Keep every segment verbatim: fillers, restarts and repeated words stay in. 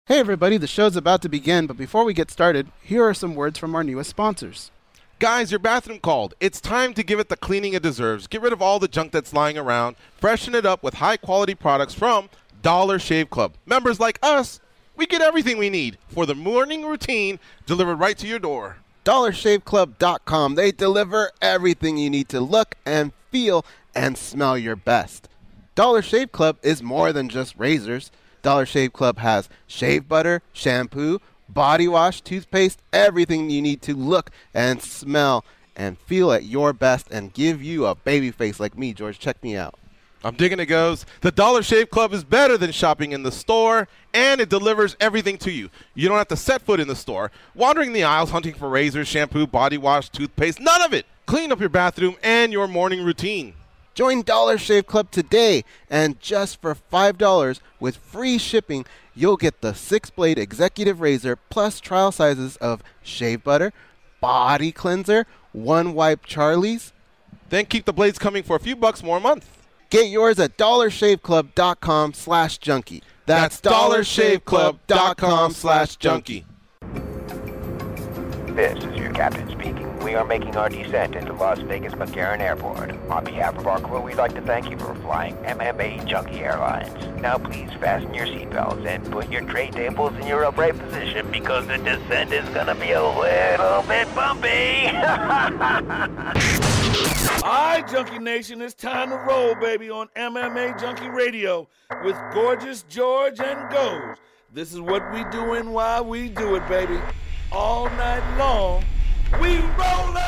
Hey everybody, the show's about to begin, but before we get started, here are some words from our newest sponsors. Guys, your bathroom called. It's time to give it the cleaning it deserves. Get rid of all the junk that's lying around. Freshen it up with high-quality products from Dollar Shave Club. Members like us, we get everything we need for the morning routine delivered right to your door. dollar shave club dot com. They deliver everything you need to look and feel and smell your best. Dollar Shave Club is more than just razors. Dollar Shave Club has shave butter, shampoo, body wash, toothpaste, everything you need to look and smell and feel at your best and give you a baby face like me, George. Check me out. I'm digging it, goes. The Dollar Shave Club is better than shopping in the store, and it delivers everything to you. You don't have to set foot in the store, wandering the aisles hunting for razors, shampoo, body wash, toothpaste, none of it. Clean up your bathroom and your morning routine. Join Dollar Shave Club today, and just for five dollars with free shipping, you'll get the six-blade executive razor plus trial sizes of shave butter, body cleanser, one-wipe Charlie's. Then keep the blades coming for a few bucks more a month. Get yours at dollar shave club dot com slash junkie. That's dollar shave club dot com slash junkie. This is your captain speaking. We are making our descent into Las Vegas McCarran Airport. On behalf of our crew, we'd like to thank you for flying M M A Junkie Airlines. Now please fasten your seatbelts and put your tray tables in your upright position because the descent is going to be a little bit bumpy. All right, Junkie Nation, it's time to roll, baby, on M M A Junkie Radio with Gorgeous George and Goes. This is what we doing while we do it, baby. All night long, we rollin'!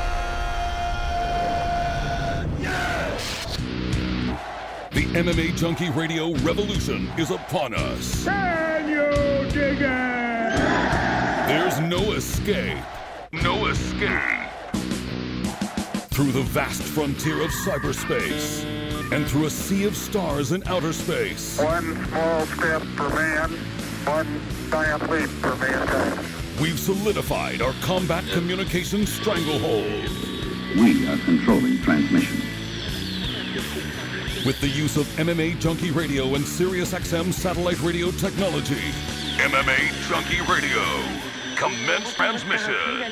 Yeah! The M M A Junkie Radio revolution is upon us. Can you dig it? There's no escape. No escape. Through the vast frontier of cyberspace and through a sea of stars in outer space. One small step for man, one giant leap for mankind. We've solidified our combat communication stranglehold. We are controlling transmission. With the use of M M A Junkie Radio and SiriusXM satellite radio technology. M M A Junkie Radio. Commence transmission.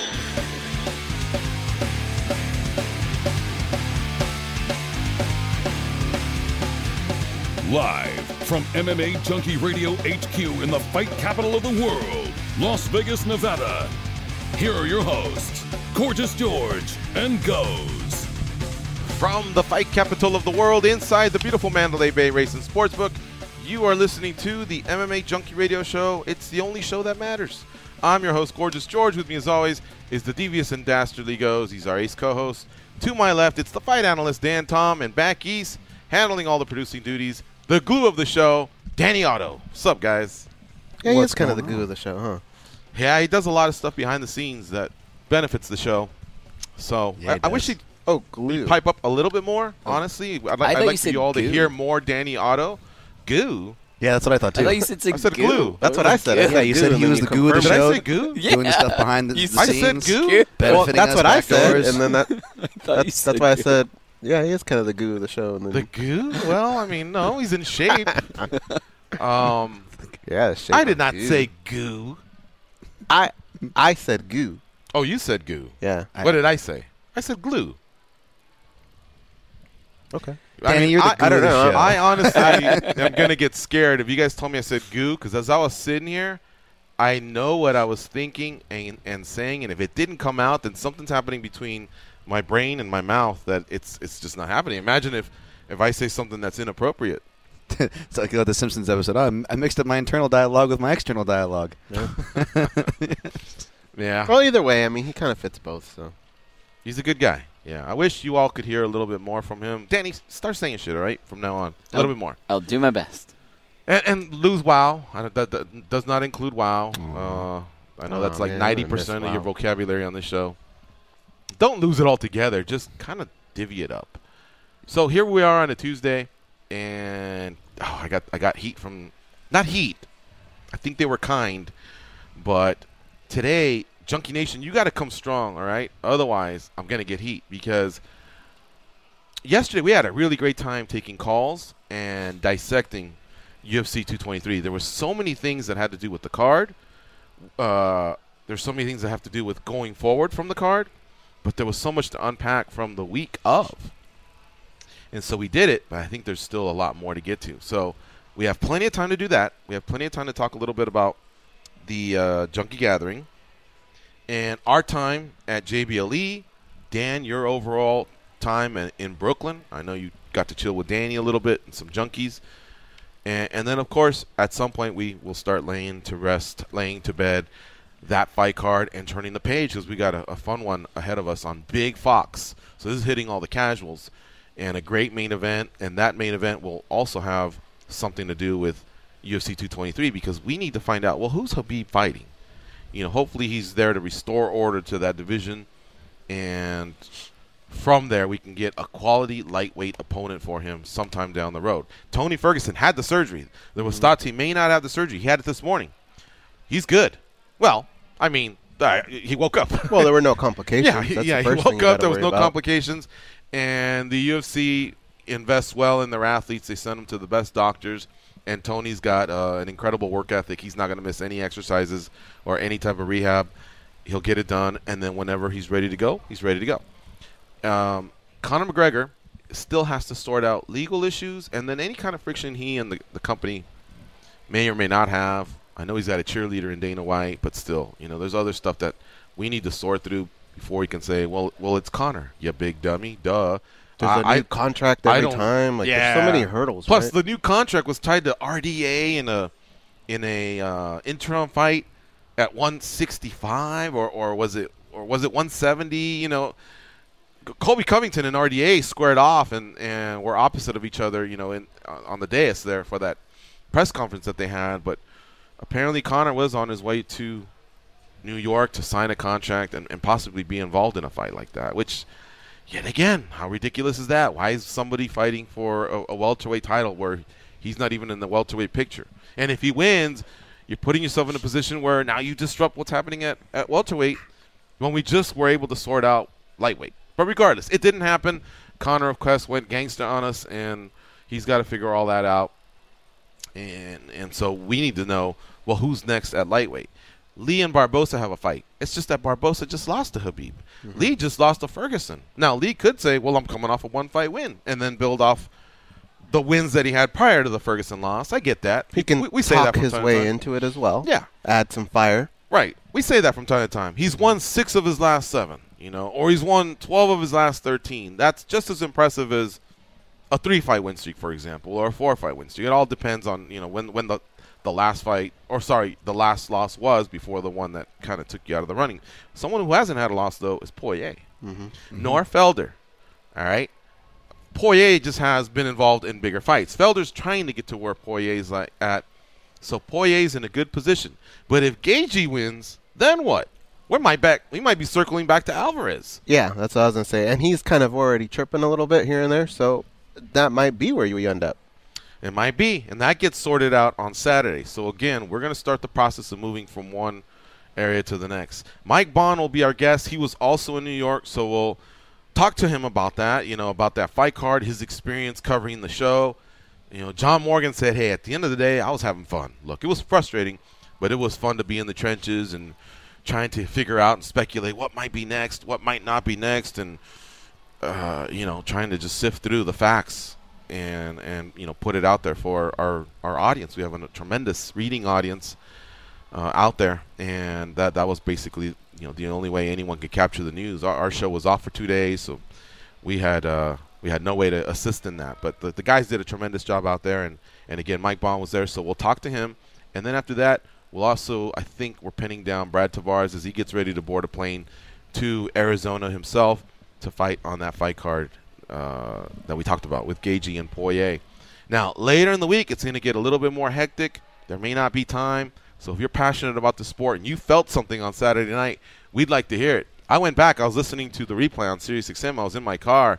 Live from M M A Junkie Radio H Q in the fight capital of the world, Las Vegas, Nevada. Here are your hosts, Gorgeous George and Goes. From the fight capital of the world inside the beautiful Mandalay Bay Racing Sportsbook, you are listening to the M M A Junkie Radio Show. It's the only show that matters. I'm your host, Gorgeous George. With me, as always, is the devious and dastardly Goes. He's our ace co-host. To my left, it's the fight analyst, Dan Tom, and back east, handling all the producing duties, the glue of the show, Danny Otto. What's up, guys? Yeah, he What's is kind of the going glue of the show, huh? Yeah, he does a lot of stuff behind the scenes that benefits the show. So Yeah, he I, I wish does. he'd Oh, glue. pipe up a little bit more, honestly. I'd, li- I I'd thought you like for said you all to goo. hear more Danny Otto. Goo? Yeah, that's what I thought too. I thought you said, I said goo. glue. That's what I said. I yeah, said you goo, said and he then was you the goo of the Did I show, say goo? Yeah. doing stuff behind the, You the I said scenes, goo? Well, benefiting that's us what I back said, doors. and then that, I thought you that's, said that's why I goo. said, yeah, he is kind of the goo of the show. And then, The goo? Well, I mean, no, he's in shape. um, yeah, shape I did of not goo. say goo. I. I said goo. Oh, you said goo. Yeah. What did I say? I said glue. Okay. I Danny, mean, you're the I, glue I don't of the know. show. I honestly am going to get scared if you guys told me I said goo, because as I was sitting here, I know what I was thinking and, and saying, and if it didn't come out, then something's happening between my brain and my mouth that it's it's just not happening. Imagine if, if I say something that's inappropriate. It's like uh, the Simpsons episode. Oh, I'm- I mixed up my internal dialogue with my external dialogue. Yeah. Well, either way, I mean, he kind of fits both. So. He's a good guy. Yeah. I wish you all could hear a little bit more from him. Danny, start saying shit, all right, from now on. A little Oh. bit more. I'll do my best. And, and lose WoW. I don't, that, that does not include WoW. Uh, I know Oh, that's like man, I ninety miss percent of your WoW. vocabulary on this show. Don't lose it altogether. Just kind of divvy it up. So here we are on a Tuesday, and oh, I got I got heat from not heat. I think they were kind, but today, Junkie Nation, you got to come strong, all right? Otherwise, I'm gonna get heat because yesterday we had a really great time taking calls and dissecting U F C two twenty-three. There were so many things that had to do with the card. Uh, there's so many things that have to do with going forward from the card, but there was so much to unpack from the week of. And so we did it, but I think there's still a lot more to get to. So we have plenty of time to do that. We have plenty of time to talk a little bit about the uh, Junkie Gathering and our time at J B L E. Dan, your overall time in, in Brooklyn. I know you got to chill with Danny a little bit and some junkies. And, and then, of course, at some point we will start laying to rest, laying to bed that fight card and turning the page because we got a, a fun one ahead of us on Big Fox. So this is hitting all the casuals and a great main event. And that main event will also have something to do with U F C two twenty-three because we need to find out, well, who's Khabib fighting? You know, hopefully he's there to restore order to that division. And from there, we can get a quality lightweight opponent for him sometime down the road. Tony Ferguson had the surgery. There was thoughts he may not have the surgery. He had it this morning. He's good. Well, I mean, uh, he woke up. Well, there were no complications. yeah, he, That's yeah, the he first woke thing you up. gotta There was worry no about. complications. And the U F C invests well in their athletes. They send them to the best doctors. And Tony's got uh, an incredible work ethic. He's not going to miss any exercises or any type of rehab. He'll get it done. And then whenever he's ready to go, he's ready to go. Um, Conor McGregor still has to sort out legal issues and then any kind of friction he and the, the company may or may not have. I know he's got a cheerleader in Dana White, but still, you know, there's other stuff that we need to sort through before he can say, well, well, it's Conor, you big dummy, duh. There's a I, new contract I every don't- time. Like yeah. there's so many hurdles. Plus, right? the new contract was tied to R D A in a in a uh, interim fight at one sixty-five, or or was it or was it one seventy? You know, Colby Covington and R D A squared off and, and were opposite of each other. You know, in on the dais there for that press conference that they had. But apparently, Conor was on his way to New York to sign a contract and, and possibly be involved in a fight like that, which. Yet again, how ridiculous is that? Why is somebody fighting for a, a welterweight title where he's not even in the welterweight picture? And if he wins, you're putting yourself in a position where now you disrupt what's happening at, at welterweight when we just were able to sort out lightweight. But regardless, it didn't happen. Conor, of course, went gangster on us, and he's got to figure all that out. And and so we need to know, well, who's next at lightweight? Lee and Barbosa have a fight. It's just that Barbosa just lost to Khabib. Mm-hmm. Lee just lost to Ferguson. Now, Lee could say, well, I'm coming off a one-fight win, and then build off the wins that he had prior to the Ferguson loss. I get that. He can we, we say talk that from his time way to time. into it as well. Yeah. Add some fire. Right. We say that from time to time. He's won six of his last seven, you know, or he's won twelve of his last thirteen. That's just as impressive as a three-fight win streak, for example, or a four-fight win streak. It all depends on, you know, when when the the last fight, or sorry, the last loss was before the one that kind of took you out of the running. Someone who hasn't had a loss, though, is Poirier. Mm-hmm. Mm-hmm. Nor Felder. All right? Poirier just has been involved in bigger fights. Felder's trying to get to where Poirier's like at, so Poirier's in a good position. But if Gaethje wins, then what? We might back. We might be circling back to Alvarez. Yeah, that's what I was gonna say. And he's kind of already tripping a little bit here and there, so that might be where you end up. It might be, and that gets sorted out on Saturday. So, again, we're going to start the process of moving from one area to the next. Mike Bond will be our guest. He was also in New York, so we'll talk to him about that, you know, about that fight card, his experience covering the show. You know, John Morgan said, hey, at the end of the day, I was having fun. Look, it was frustrating, but it was fun to be in the trenches and trying to figure out and speculate what might be next, what might not be next, and, uh, you know, trying to just sift through the facts. And, and you know, put it out there for our, our audience. We have a tremendous reading audience uh, out there, and that, that was basically, you know, the only way anyone could capture the news. Our, our show was off for two days, so we had uh, we had no way to assist in that. But the, the guys did a tremendous job out there, and, and again, Mike Bond was there, so we'll talk to him. And then after that, we'll also, I think we're pinning down Brad Tavares as he gets ready to board a plane to Arizona himself to fight on that fight card Uh, that we talked about with Gaethje and Poirier. Now, later in the week, it's going to get a little bit more hectic. There may not be time. So if you're passionate about the sport and you felt something on Saturday night, we'd like to hear it. I went back. I was listening to the replay on Sirius X M. I was in my car,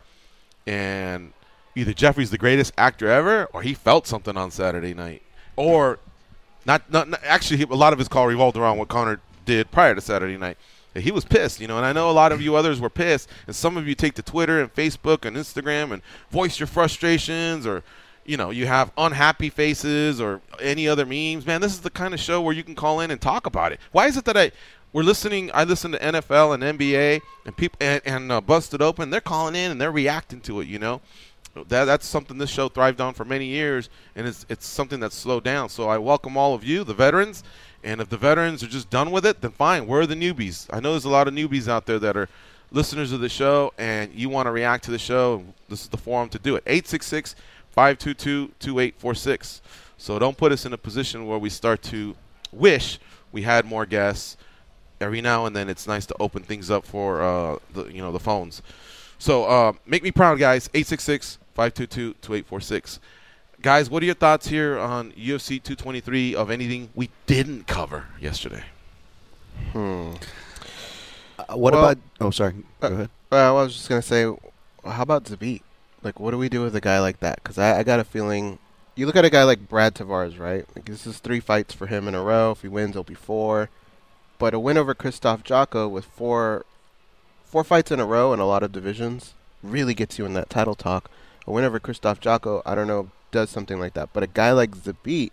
and either Jeffrey's the greatest actor ever or he felt something on Saturday night. Or not, not, not actually, a lot of his call revolved around what Conor did prior to Saturday night. He was pissed, you know, and I know a lot of you others were pissed, and some of you take to Twitter and Facebook and Instagram and voice your frustrations or, you know, you have unhappy faces or any other memes, man, this is the kind of show where you can call in and talk about it. Why is it that I we're listening? I listen to N F L and N B A and people and, and uh, Busted Open. They're calling in and they're reacting to it. You know, that that's something this show thrived on for many years, and it's it's something that's slowed down. So I welcome all of you, the veterans, and if the veterans are just done with it, then fine. We're the newbies. I know there's a lot of newbies out there that are listeners of the show, and you want to react to the show. This is the forum to do it. eight six six, five two two, two eight four six. So don't put us in a position where we start to wish we had more guests. Every now and then it's nice to open things up for uh, the you know the phones. So uh, make me proud, guys. eight six six, five two two, two eight four six. Guys, what are your thoughts here on U F C two twenty-three of anything we didn't cover yesterday? Hmm. Uh, what Well, about? Oh, sorry. Go uh, ahead. Well, I was just gonna say, how about Zabit? Like, what do we do with a guy like that? Because I, I got a feeling, you look at a guy like Brad Tavares, right? Like, this is three fights for him in a row. If he wins, it'll be four. But a win over Krzysztof Jotko with four, four fights in a row in a lot of divisions really gets you in that title talk. A win over Krzysztof Jotko, I don't know, does something like that. But a guy like Zabit,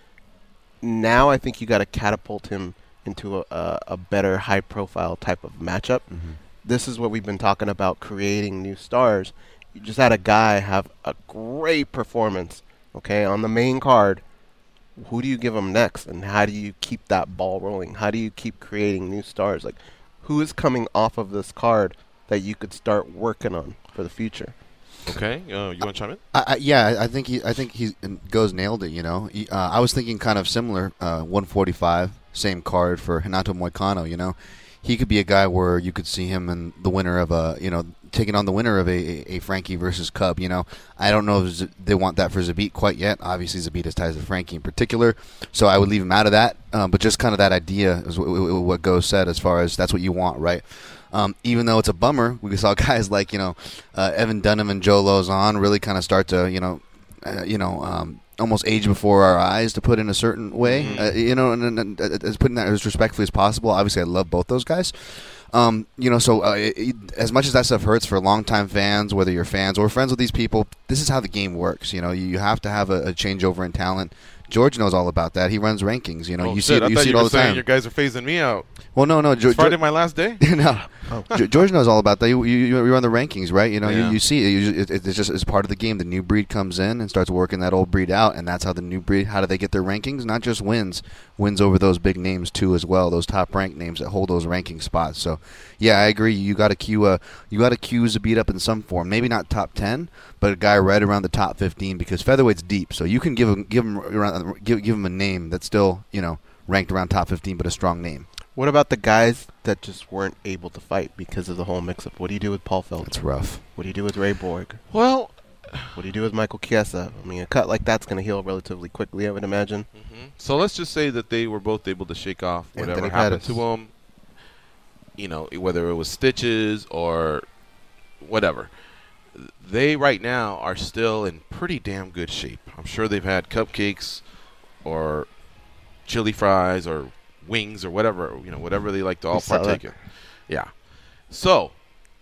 now I think you got to catapult him into a, a, a better high-profile type of matchup. Mm-hmm. This is what we've been talking about, creating new stars. You just had a guy have a great performance, okay, on the main card. Who do you give him next, and how do you keep that ball rolling? How do you keep creating new stars? Like, who is coming off of this card that you could start working on for the future? Okay, uh, you want to chime in? I, I, yeah, I think he, I think he goes nailed it. You know, he, uh, I was thinking kind of similar. Uh, one forty-five, same card for Renato Moicano. You know, he could be a guy where you could see him in the winner of a, you know, taking on the winner of a, a, a Frankie versus Cub. You know, I don't know if Z- they want that for Zabit quite yet. Obviously, Zabit has ties to Frankie in particular, so I would leave him out of that. Um, but just kind of that idea is what, what Go said, as far as that's what you want, right? Um, even though it's a bummer, we saw guys like, you know, uh, Evan Dunham and Joe Lozon really kind of start to, you know, uh, you know, um, almost age before our eyes, to put in a certain way, Mm-hmm. uh, you know, and, and, and as putting that as respectfully as possible. Obviously, I love both those guys. Um, you know, so uh, it, it, as much as that stuff hurts for longtime fans, whether you're fans or friends with these people, this is how the game works. You know, you, you have to have a, a changeover in talent. George knows all about that. He runs rankings. You know, Oh, you shit, see I it, you thought see you it all were the saying time. your guys are phasing me out. Well, no, no, It's Friday, my last day. no, Ge- George knows all about that. You, you, you run the rankings, right? You know, Yeah. you, you see it. You, it. It's just it's part of the game. The new breed comes in and starts working that old breed out, and that's how the new breed. How do they get their rankings? Not just wins, wins over those big names too, as well. Those top ranked names that hold those ranking spots. So, yeah, I agree. You got to queue a you got to queue Zabit up in some form. Maybe not top ten, but a guy right around the top fifteen, because featherweight's deep. So you can give him give him around, give give him a name that's still, you know, ranked around top fifteen, but a strong name. What about the guys that just weren't able to fight because of the whole mix-up? What do you do with Paul Felder? That's rough. What do you do with Ray Borg? Well, What do you do with Michael Chiesa? I mean, a cut like that's going to heal relatively quickly, I would imagine. mm-hmm. So let's just say that they were both able to shake off whatever Anthony happened Pettis. to them. You know, whether it was stitches or whatever. They right now are still in pretty damn good shape. I'm sure they've had cupcakes or chili fries or wings or whatever, you know, whatever they like to all We saw partake that. in. Yeah. So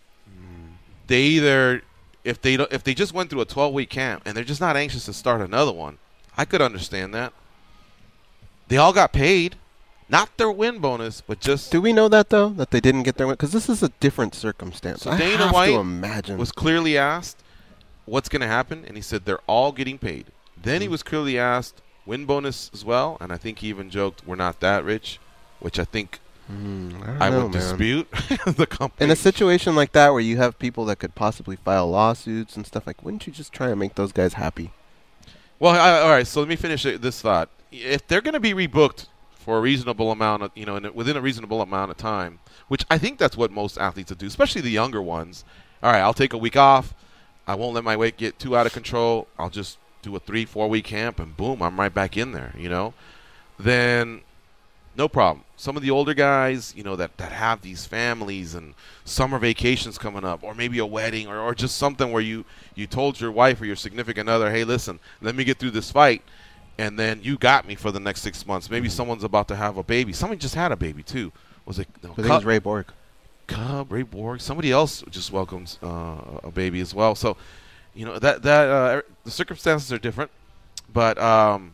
they either, if they don't, if they just went through a twelve-week camp and they're just not anxious to start another one, I could understand that. They all got paid, not their win bonus, but just Do we know that, though, that they didn't get their win? Because this is a different circumstance. So I Dana have White to imagine. was clearly asked what's going to happen, and he said they're all getting paid. Then he was clearly asked win bonus as well, and I think he even joked we're not that rich, which I think Mm, I, don't I know, would man. dispute the company. In a situation like that where you have people that could possibly file lawsuits and stuff, like, wouldn't you just try and make those guys happy? Well, I, all right. So let me finish it- this thought. If they're going to be rebooked for a reasonable amount of, you know, in a, within a reasonable amount of time, which I think that's what most athletes would do, especially the younger ones. All right, I'll take a week off. I won't let my weight get too out of control. I'll just do a three, four week camp, and boom, I'm right back in there. You know, then no problem. Some of the older guys, you know, that, that have these families and summer vacations coming up, or maybe a wedding, or, or just something where you, you told your wife or your significant other, hey, listen, let me get through this fight, and then you got me for the next six months. Maybe someone's about to have a baby. Someone just had a baby, too. Was it no, I think it was Ray Borg. Cub, Ray Borg. Somebody else just welcomes uh, a baby as well. So you know that that uh, the circumstances are different, but um,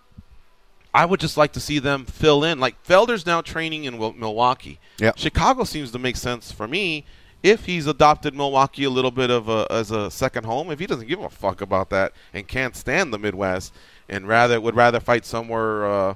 I would just like to see them fill in. Like Felder's now training in Wil- Milwaukee. Yeah. Chicago seems to make sense for me if he's adopted Milwaukee a little bit of a, as a second home. If he doesn't give a fuck about that and can't stand the Midwest and rather would rather fight somewhere uh,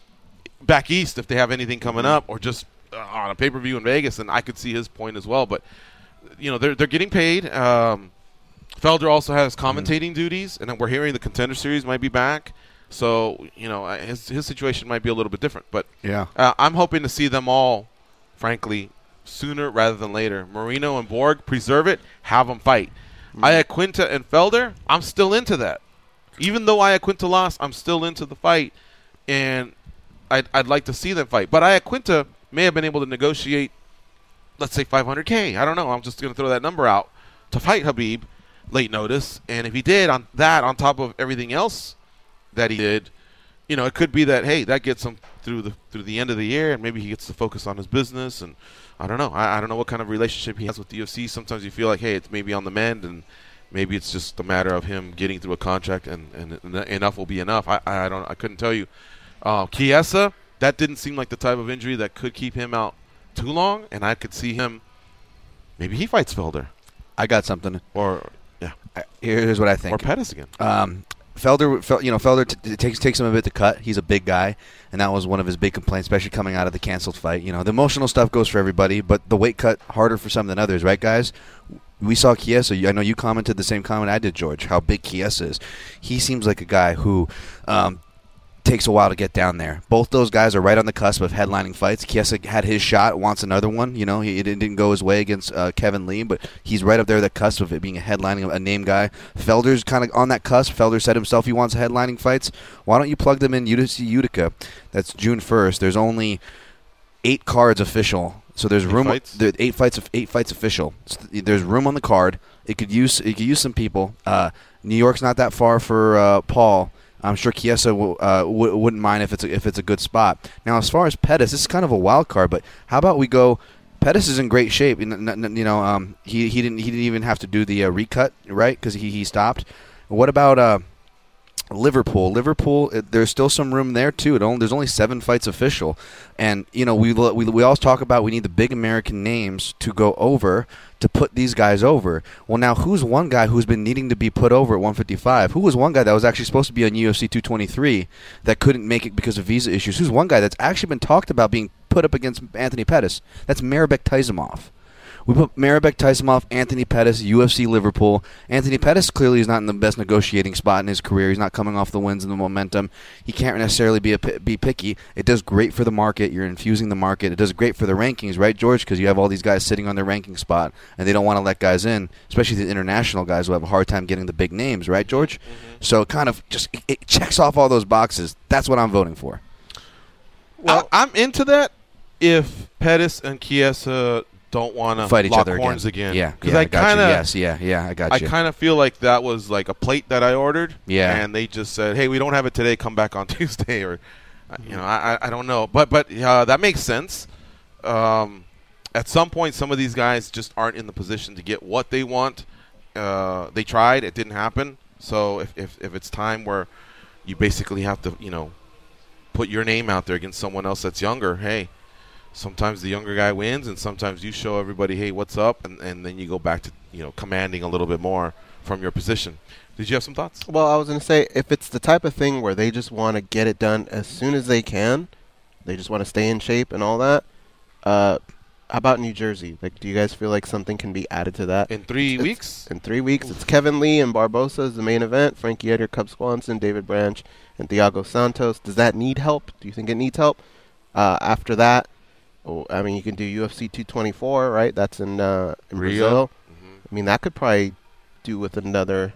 back east if they have anything coming up, or just uh, on a pay-per-view in Vegas, then I could see his point as well. But you know they're they're getting paid. Um, Felder also has commentating mm-hmm. duties, and then we're hearing the Contender Series might be back. So, you know, his his situation might be a little bit different. But yeah, uh, I'm hoping to see them all, frankly, sooner rather than later. Marino and Borg, preserve it, have them fight. Mm-hmm. Iaquinta and Felder, I'm still into that. Even though Iaquinta lost, I'm still into the fight, and I'd, I'd like to see them fight. But Iaquinta may have been able to negotiate, let's say, five hundred K. I don't know. I'm just going to throw that number out to fight Khabib late notice. And if he did on that on top of everything else that he did, you know, it could be that, hey, that gets him through the through the end of the year, and maybe he gets to focus on his business. And I don't know. I, I don't know what kind of relationship he has with the U F C. Sometimes you feel like, hey, it's maybe on the mend, and maybe it's just a matter of him getting through a contract, and, and, and enough will be enough. I, I don't. I couldn't tell you. Uh, Chiesa, that didn't seem like the type of injury that could keep him out too long, and I could see him. Maybe he fights Felder. I got something. Or yeah, I, here's what I think. Or Pettis again. Um, Felder, Fel, you know, Felder t- it takes takes him a bit to cut. He's a big guy, and that was one of his big complaints, especially coming out of the canceled fight. You know, the emotional stuff goes for everybody, but the weight cut harder for some than others, right, guys? We saw Chiesa. I know you commented the same comment I did, George, how big Chiesa is. He seems like a guy who um, takes a while to get down there. Both those guys are right on the cusp of headlining fights. Chiesa had his shot, wants another one. You know, he, it didn't go his way against uh, Kevin Lee, but he's right up there at the cusp of it being a headlining, a name guy. Felder's kind of on that cusp. Felder said himself he wants headlining fights. Why don't you plug them in U F C Utica? That's June first. There's only eight cards official. So there's eight room. Fights? There, eight fights. Eight fights official. So there's room on the card. It could use. It could use some people. Uh, New York's not that far for uh, Paul. I'm sure Chiesa w- uh, w- wouldn't mind if it's a, if it's a good spot. Now, as far as Pettis, this is kind of a wild card. But how about we go? Pettis is in great shape. You know, um, he he didn't he didn't even have to do the uh, recut, right? Because he he stopped. What about uh, Liverpool? Liverpool, it, there's still some room there too. It only, there's only seven fights official, and you know we we we always talk about we need the big American names to go over to put these guys over. Well, now who's one guy who's been needing to be put over at one fifty-five? Who was one guy that was actually supposed to be on U F C two twenty-three that couldn't make it because of visa issues? Who's one guy that's actually been talked about being put up against Anthony Pettis? That's Maribek Taisumov. We put Maribek Taisumov, Anthony Pettis, U F C Liverpool. Anthony Pettis clearly is not in the best negotiating spot in his career. He's not coming off the wins and the momentum. He can't necessarily be a, be picky. It does great for the market. You're infusing the market. It does great for the rankings, right, George? Because you have all these guys sitting on their ranking spot, and they don't want to let guys in, especially the international guys who have a hard time getting the big names, right, George? Mm-hmm. So it kind of just it, it checks off all those boxes. That's what I'm voting for. Well, I, I'm into that if Pettis and Chiesa don't want to fight each lock other horns again. again. Yeah, because yeah, I, I got kind you. of Yes, yeah, yeah, I got I you. I kind of feel like that was like a plate that I ordered. Yeah, and they just said, "Hey, we don't have it today. Come back on Tuesday," or mm-hmm. you know, I I don't know, but but uh, that makes sense. Um, at some point, some of these guys just aren't in the position to get what they want. Uh, they tried, it didn't happen. So if, if if it's time where you basically have to, you know, put your name out there against someone else that's younger, hey. Sometimes the younger guy wins, and sometimes you show everybody, hey, what's up, and, and then you go back to, you know, commanding a little bit more from your position. Did you have some thoughts? Well, I was going to say, if it's the type of thing where they just want to get it done as soon as they can, they just want to stay in shape and all that, uh, how about New Jersey? Like, do you guys feel like something can be added to that? In three it's, weeks? In three weeks. It's Kevin Lee and Barbosa is the main event. Frankie Edgar, Cub Swanson, David Branch, and Thiago Santos. Does that need help? Do you think it needs help? Uh, after that, Oh, I mean, you can do U F C two twenty-four, right? That's in, uh, in Brazil. Mm-hmm. I mean, that could probably do with another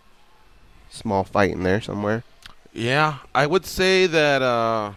small fight in there somewhere. Yeah, I would say that uh,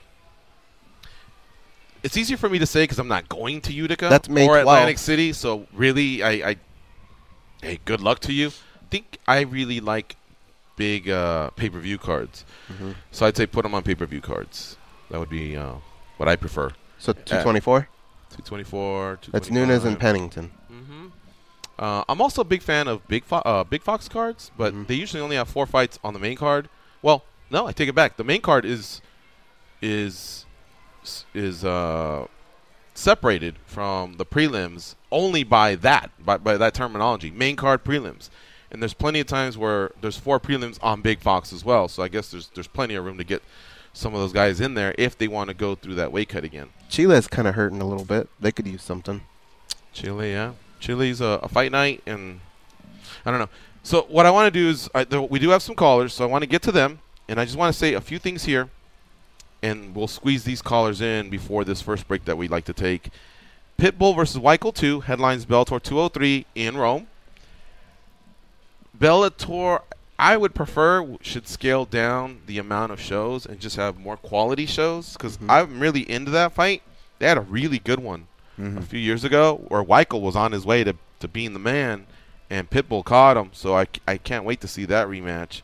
it's easier for me to say because I'm not going to Utica That's May or Atlantic twelfth. City. So really, I, I hey, good luck to you. I think I really like big uh, pay-per-view cards. Mm-hmm. So I'd say put them on pay-per-view cards. That would be uh, what I prefer. So two twenty-four? two twenty-four, That's Nunes and Pennington. Mm-hmm. Uh, I'm also a big fan of Big Fo- uh, Big Fox cards, but Mm-hmm. they usually only have four fights on the main card. Well, no, I take it back. The main card is is is uh, separated from the prelims only by that by, by that terminology. Main card prelims, and there's plenty of times where there's four prelims on Big Fox as well. So I guess there's there's plenty of room to get some of those guys in there if they want to go through that weight cut again. Chile's kind of hurting a little bit. They could use something. Chile, yeah. Chile's a, a fight night, and I don't know. So what I want to do is I, there, we do have some callers, so I want to get to them, and I just want to say a few things here, and we'll squeeze these callers in before this first break that we'd like to take. Pitbull versus Weichel two, headlines Bellator two oh three in Rome. Bellator, I would prefer, should scale down the amount of shows and just have more quality shows, because Mhm. I'm really into that fight. They had a really good one Mhm. a few years ago where Weichel was on his way to, to being the man, and Pitbull caught him, so I, I can't wait to see that rematch.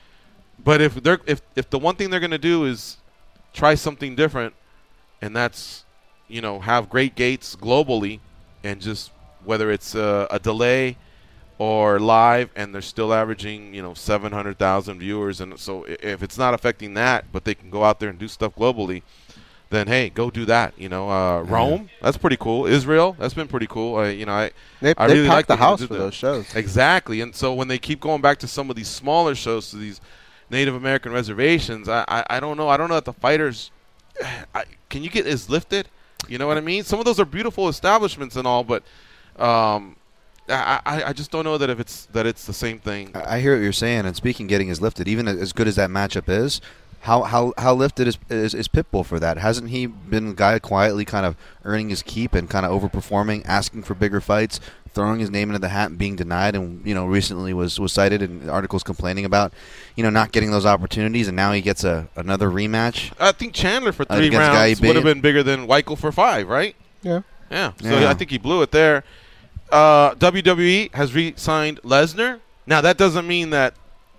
But if they're if, if the one thing they're going to do is try something different, and that's, you know, have great gates globally, and just whether it's a, a delay or live, and they're still averaging, you know, seven hundred thousand viewers, and so i- if it's not affecting that, but they can go out there and do stuff globally, then hey, go do that. You know, uh, Rome, that's pretty cool. Israel, that's been pretty cool. Uh, you know, I They, I they really packed like the that they house did for that. those shows. Exactly, and so when they keep going back to some of these smaller shows, to these Native American reservations, I I, I don't know. I don't know that the fighters I, can you get as lifted. You know what I mean? Some of those are beautiful establishments and all, but um, I, I I just don't know that if it's that it's the same thing. I I hear what you're saying, and speaking getting is lifted, even as good as that matchup is, how how how lifted is, is is Pitbull for that? Hasn't he been a guy quietly kind of earning his keep and kind of overperforming, asking for bigger fights, throwing his name into the hat and being denied, and you know recently was, was cited in articles complaining about you know not getting those opportunities, and now he gets a another rematch. I think Chandler for Uh, three against Guy rounds would have Bean. been bigger than Weichel for five, right? Yeah. Yeah. So Yeah. I think he blew it there. Uh, W W E has re-signed Lesnar. Now that doesn't mean that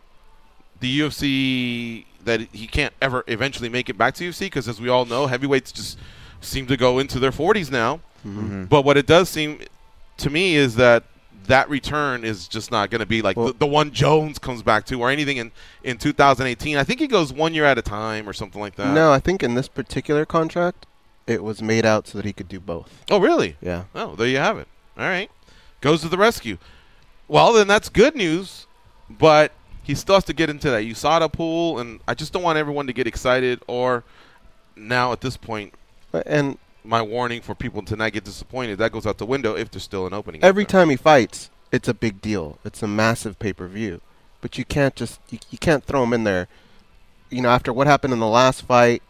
the U F C that he can't ever eventually make it back to U F C, because as we all know, heavyweights just seem to go into their forties now. Mm-hmm. But what it does seem to me is that that return is just not going to be like Well- the, the one Jones comes back to or anything in, in two thousand eighteen. I think he goes one year at a time or something like that. No, I think in this particular contract, it was made out so that he could do both. Oh, really? Yeah. Oh, there you have it. All right. Goes to the rescue. Well, then that's good news, but he still has to get into that U S A D A pool, and I just don't want everyone to get excited or now at this point, But- And my warning for people to not get disappointed, that goes out the window if there's still an opening. every out there. time he fights, it's a big deal. It's a massive pay-per-view. But you can't just you, you can't throw him in there. You know, after what happened in the last fight,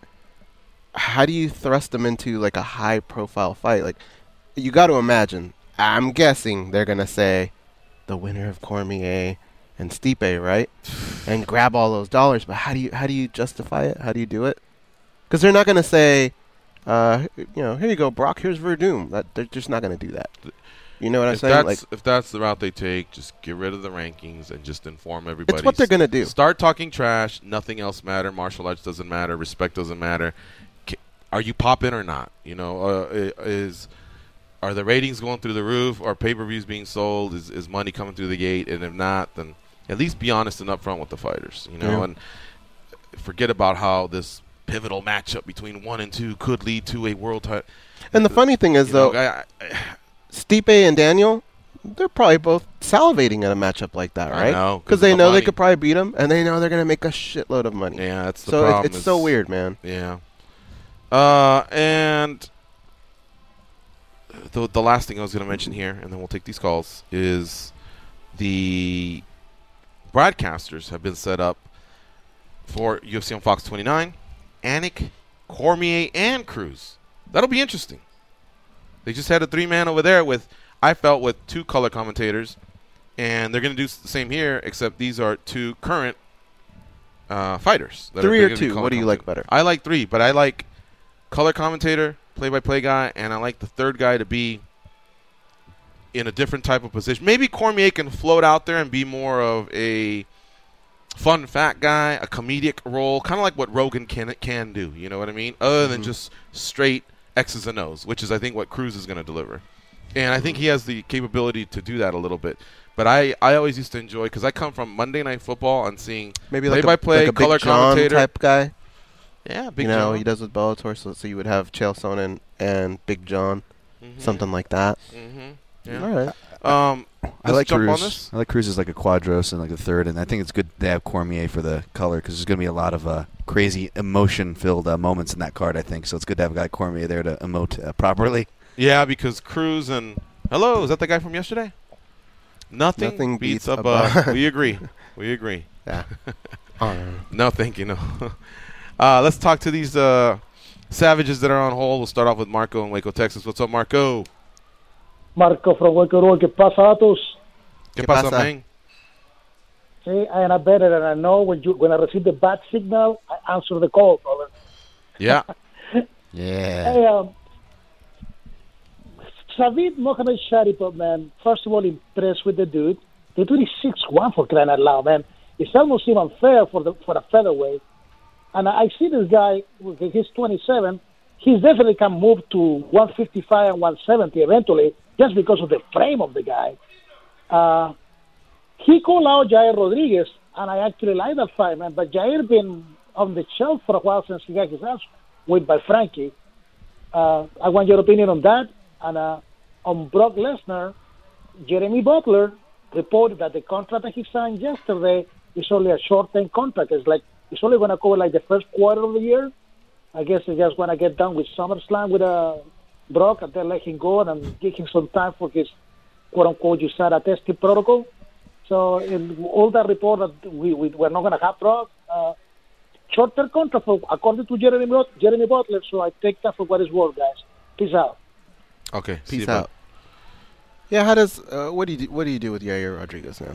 how do you thrust him into like a high-profile fight? Like, you got to imagine. I'm guessing they're gonna say the winner of Cormier and Stipe, right? And grab all those dollars. But how do you how do you justify it? How do you do it? Because they're not gonna say, uh, you know, here you go, Brock. Here's Verdum. That they're just not gonna do that. You know what I'm If saying? that's, Like, if that's the route they take, just get rid of the rankings and just inform everybody. it's what they're gonna do. Start talking trash. Nothing else matter. Martial arts doesn't matter. Respect doesn't matter. K- Are you popping or not? You know, uh, i- is are the ratings going through the roof? Are pay-per-views being sold? Is is money coming through the gate? And if not, then at least be honest and upfront with the fighters. You know, Yeah. and forget about how this pivotal matchup between one and two could lead to a world title. And the funny thing is, though, I, I, Stipe and Daniel, they're probably both salivating at a matchup like that, I right? know, 'cause Because they of the know they money. could probably beat him, and they know they're gonna make a shitload of money. yeah, that's the so problem. it's, it's so is- weird, man. Yeah. Uh, and the the last thing I was going to mention here, and then we'll take these calls, is the broadcasters have been set up for U F C on Fox twenty-nine, Anik, Cormier, and Cruz. That'll be interesting. They just had a three-man over there with, I felt, with two color commentators, and they're going to do s- the same here, except these are two current uh, fighters. that are- Three they're or gonna be two? color What do you like commentators. better? I like three, but I like color commentator, play-by-play guy, and I like the third guy to be in a different type of position. Maybe Cormier can float out there and be more of a fun fat guy, a comedic role, kind of like what Rogan can can do. You know what I mean? Other than Mhm. just straight X's and O's, which is I think what Cruz is going to deliver. And I think he has the capability to do that a little bit. But I, I always used to enjoy, because I come from Monday Night Football and seeing Maybe like play-by-play, a, like a color Big John commentator. type guy. Yeah, Big you know, John. he does with Bellator, so, so you would have Chael Sonnen and Big John, mm-hmm. something like that. Mm-hmm. Yeah. All right. Um, I like jump Cruz. on this. I like Cruz as like a Quadros and like the third, and I think it's good they have Cormier for the color because there's going to be a lot of uh, crazy emotion-filled uh, moments in that card. I think so. It's good to have a guy like Cormier there to emote uh, properly. Yeah, because Cruz and hello, is that the guy from yesterday? Nothing, Nothing beats, beats a a bug. bug. We agree. We agree. Yeah. All right. No, thank you. No. uh, let's talk to these uh, savages that are on hold. We'll start off with Marco in Waco, Texas. What's up, Marco? Marco from Waco, ¿qué pasa, Atos? ¿Qué, ¿Qué pasa, pasa? man? See, and I better and I know when you when I receive the bad signal, I answer the call, brother. Yeah. Yeah. Hey, um, Savit Mohamed Sharipov, man, first of all, impressed with the dude. The dude is six one for crying out loud, man. It's almost even unfair for the for a featherweight. And I see this guy, he's twenty-seven. He definitely can move to one fifty-five and one seventy eventually, just because of the frame of the guy. Uh, he called out Jair Rodriguez, and I actually like that fight, man. But Jair been on the shelf for a while since he got his ass whipped by Frankie. Uh, I want your opinion on that. And uh, on Brock Lesnar, Jeremy Butler reported that the contract that he signed yesterday is only a short-term contract. It's like it's only going to cover like the first quarter of the year. I guess they just want to get done with SummerSlam with uh, Brock and then let him go and give him some time for his quote-unquote U S A D A testing protocol. So in all that report that we, we, we're not going to have Brock, uh, short-term contract for, according to Jeremy, Jeremy Butler, so I take that for what it's worth, guys. Peace out. Okay. see Peace you, out. Yeah, how does uh, what do you do, what do you do with Yair Rodriguez now?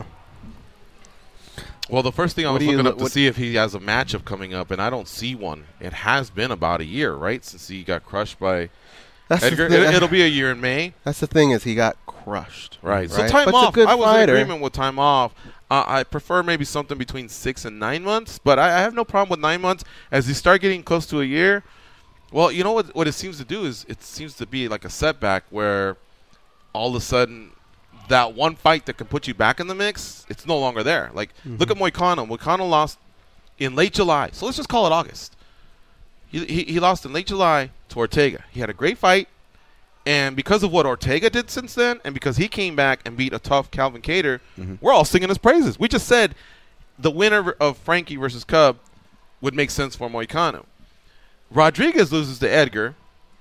Well, the first thing I What was do you looking lo- up to what- see if he has a matchup coming up, and I don't see one. It has been about a year, right, since he got crushed by That's the Edgar. thing- It, it'll be a year in May. That's the thing is he got crushed. Right. So Right? time But it's a off. good I was fighter. in agreement with time off. Uh, I prefer maybe something between six and nine months, but I, I have no problem with nine months. As you start getting close to a year, well, you know what? What it seems to do is it seems to be like a setback where all of a sudden that one fight that can put you back in the mix, it's no longer there. Like look at Moicano. Moicano lost in late July, so let's just call it August. He, he he lost in late July to Ortega. He had a great fight. And because of what Ortega did since then, and because he came back and beat a tough Calvin Kattar, Mm-hmm. we're all singing his praises. We just said the winner of Frankie versus Cub would make sense for Moicano. Rodriguez loses to Edgar,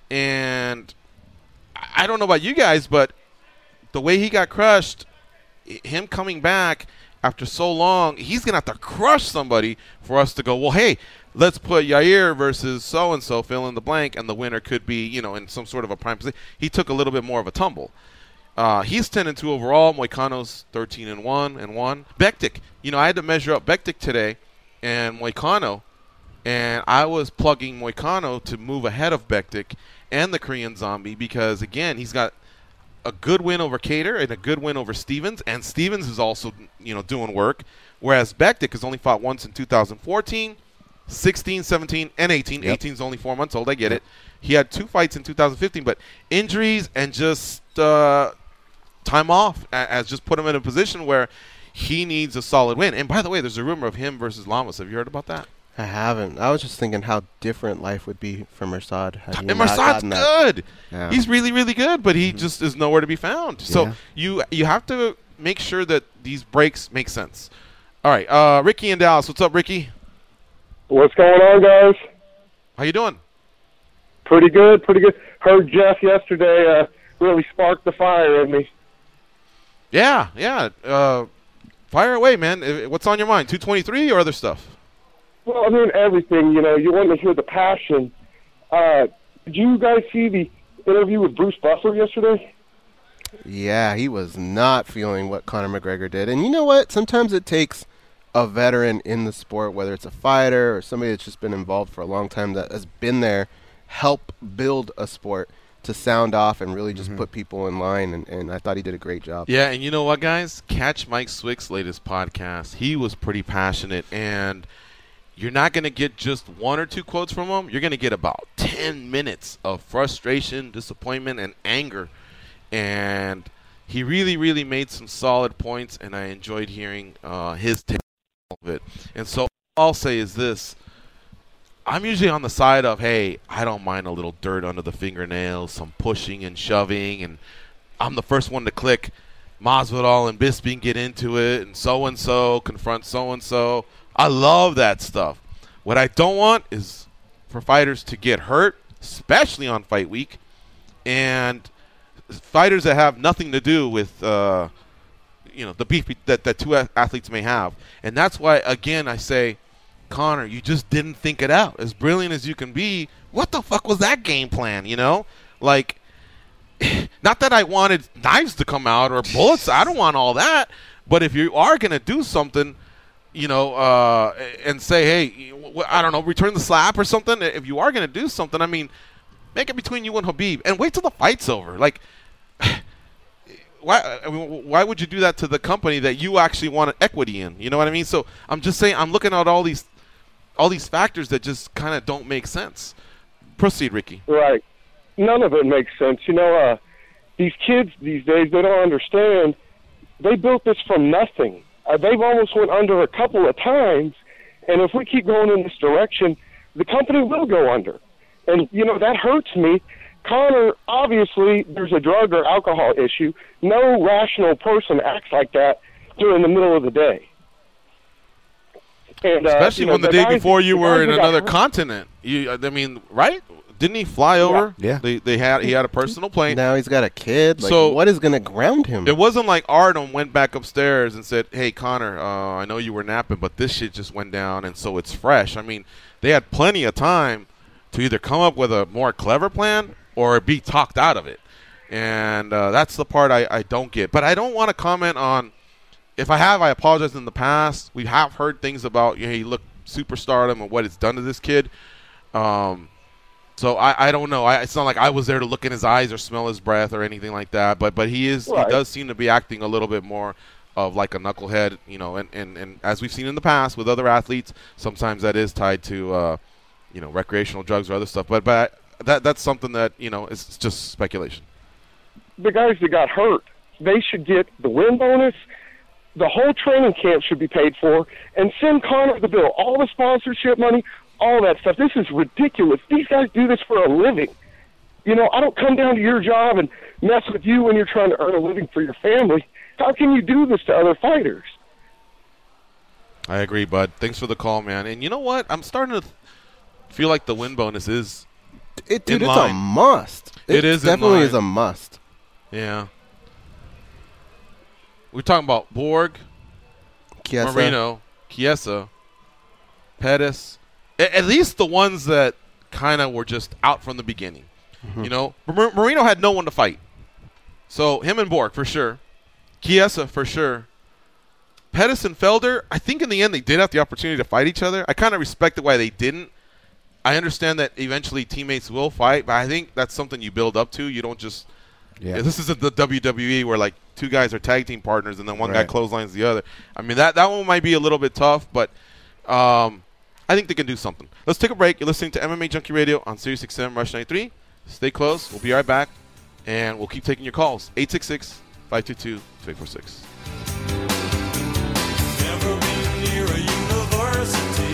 and I don't know about you guys, but the way he got crushed, him coming back after so long, he's going to have to crush somebody for us to go, well, hey, let's put Yair versus so-and-so, fill in the blank, and the winner could be, you know, in some sort of a prime position. He took a little bit more of a tumble. Uh, he's ten and two overall. Moicano's thirteen and one and one. Bektik, you know, I had to measure up Bektik today and Moicano, and I was plugging Moicano to move ahead of Bektik and the Korean Zombie because, again, he's got a good win over Kattar and a good win over Stevens, and Stevens is also, you know, doing work, whereas Bektik has only fought once in two thousand fourteen, sixteen, seventeen, and eighteen. Yep. eighteen's only four months old. I get it. He had two fights in two thousand fifteen, but injuries and just uh, time off has just put him in a position where he needs a solid win. And by the way, there's a rumor of him versus Lamas. Have you heard about that? I haven't. I was just thinking how different life would be for Mersad. had he And not Mersad's gotten that. good. Yeah. He's really, really good, but he just is nowhere to be found. So Yeah. you you have to make sure that these breaks make sense. All right, uh, Ricky in Dallas. What's up, Ricky? What's going on, guys? How you doing? Pretty good, pretty good. Heard Jeff yesterday uh, really sparked the fire in me. Yeah, yeah. Uh, fire away, man. Uh, What's on your mind? two twenty-three or other stuff? Well, I mean, everything, you know, you want to hear the passion. Uh, did you guys see the interview with Bruce Buffer yesterday? Yeah, he was not feeling what Conor McGregor did. And you know what? Sometimes it takes a veteran in the sport, whether it's a fighter or somebody that's just been involved for a long time that has been there, help build a sport to sound off and really just put people in line. And, and I thought he did a great job. Yeah, and you know what, guys? Catch Mike Swick's latest podcast. He was pretty passionate, and you're not going to get just one or two quotes from him. You're going to get about ten minutes of frustration, disappointment, and anger. and he really, really made some solid points, and I enjoyed hearing uh, his take of it. And so all I'll say is this. I'm usually on the side of, hey, I don't mind a little dirt under the fingernails, some pushing and shoving, and I'm the first one to click Masvidal and Bisping get into it, and so-and-so confront so-and-so. I love that stuff. What I don't want is for fighters to get hurt, especially on fight week, and fighters that have nothing to do with, uh, you know, the beef that, that two athletes may have. And that's why, again, I say, Conor, you just didn't think it out. As brilliant as you can be, what the fuck was that game plan, you know? Like, not that I wanted knives to come out or bullets. I don't want all that. But if you are going to do something, you know, uh, and say, hey, I don't know, return the slap or something, if you are going to do something, I mean, make it between you and Khabib. And wait till the fight's over. Like, why I mean, why would you do that to the company that you actually want equity in? You know what I mean? So I'm just saying, I'm looking at all these all these factors that just kind of don't make sense. Proceed, Ricky. Right. None of it makes sense. You know, uh, these kids these days, they don't understand. They built this from nothing. Uh, they've almost went under a couple of times, and if we keep going in this direction, the company will go under. And, you know, that hurts me. Conor, obviously, there's a drug or alcohol issue. No rational person acts like that during the middle of the day. And, uh, Especially you know, when the, the day guys, before you the were guys in that got another hurt- continent. You, I mean, right? Didn't he fly over? Yeah. They, they had he had a personal plane. Now he's got a kid. Like, So- what is going to ground him? It wasn't like Artem went back upstairs and said, hey, Conor, uh, I know you were napping, but this shit just went down, and so it's fresh. I mean, they had plenty of time to either come up with a more clever plan or be talked out of it. And uh, that's the part I, I don't get. But I don't want to comment on – if I have, I apologize in the past. We have heard things about, you know, he looked superstardom and what it's done to this kid. Um, so I, I don't know. I, it's not like I was there to look in his eyes or smell his breath or anything like that. But but he is Right. he does seem to be acting a little bit more of like a knucklehead, you know. And, and, and as we've seen in the past with other athletes, sometimes that is tied to uh, you know, recreational drugs or other stuff. But but that that's something that, you know, is just speculation. The guys that got hurt, they should get the win bonus. The whole training camp should be paid for, and send Conor the bill. All the sponsorship money, all that stuff. This is ridiculous. These guys do this for a living. You know, I don't come down to your job and mess with you when you're trying to earn a living for your family. How can you do this to other fighters? I agree, bud. Thanks for the call, man. And you know what? I'm starting to feel like the win bonus is It, dude, in it's line. a must. It is in definitely line. is a must. Yeah. We're talking about Borg, Chiesa. Marino, Chiesa, Pettis. A- at least the ones that kind of were just out from the beginning. Mm-hmm. You know, Mar- Marino had no one to fight. So him and Borg for sure. Chiesa for sure. Pettis and Felder, I think in the end they did have the opportunity to fight each other. I kind of respected why they didn't. I understand that eventually teammates will fight, but I think that's something you build up to. You don't just Yeah. this isn't the W W E where like two guys are tag team partners and then one guy Right. clotheslines the other. I mean, that, that one might be a little bit tough, but um, I think they can do something. Let's take a break. You're listening to M M A Junkie Radio on Sirius X M Rush ninety-three. Stay close. We'll be right back, and we'll keep taking your calls. eight six six, five two two, two eight four six. Never been near a university.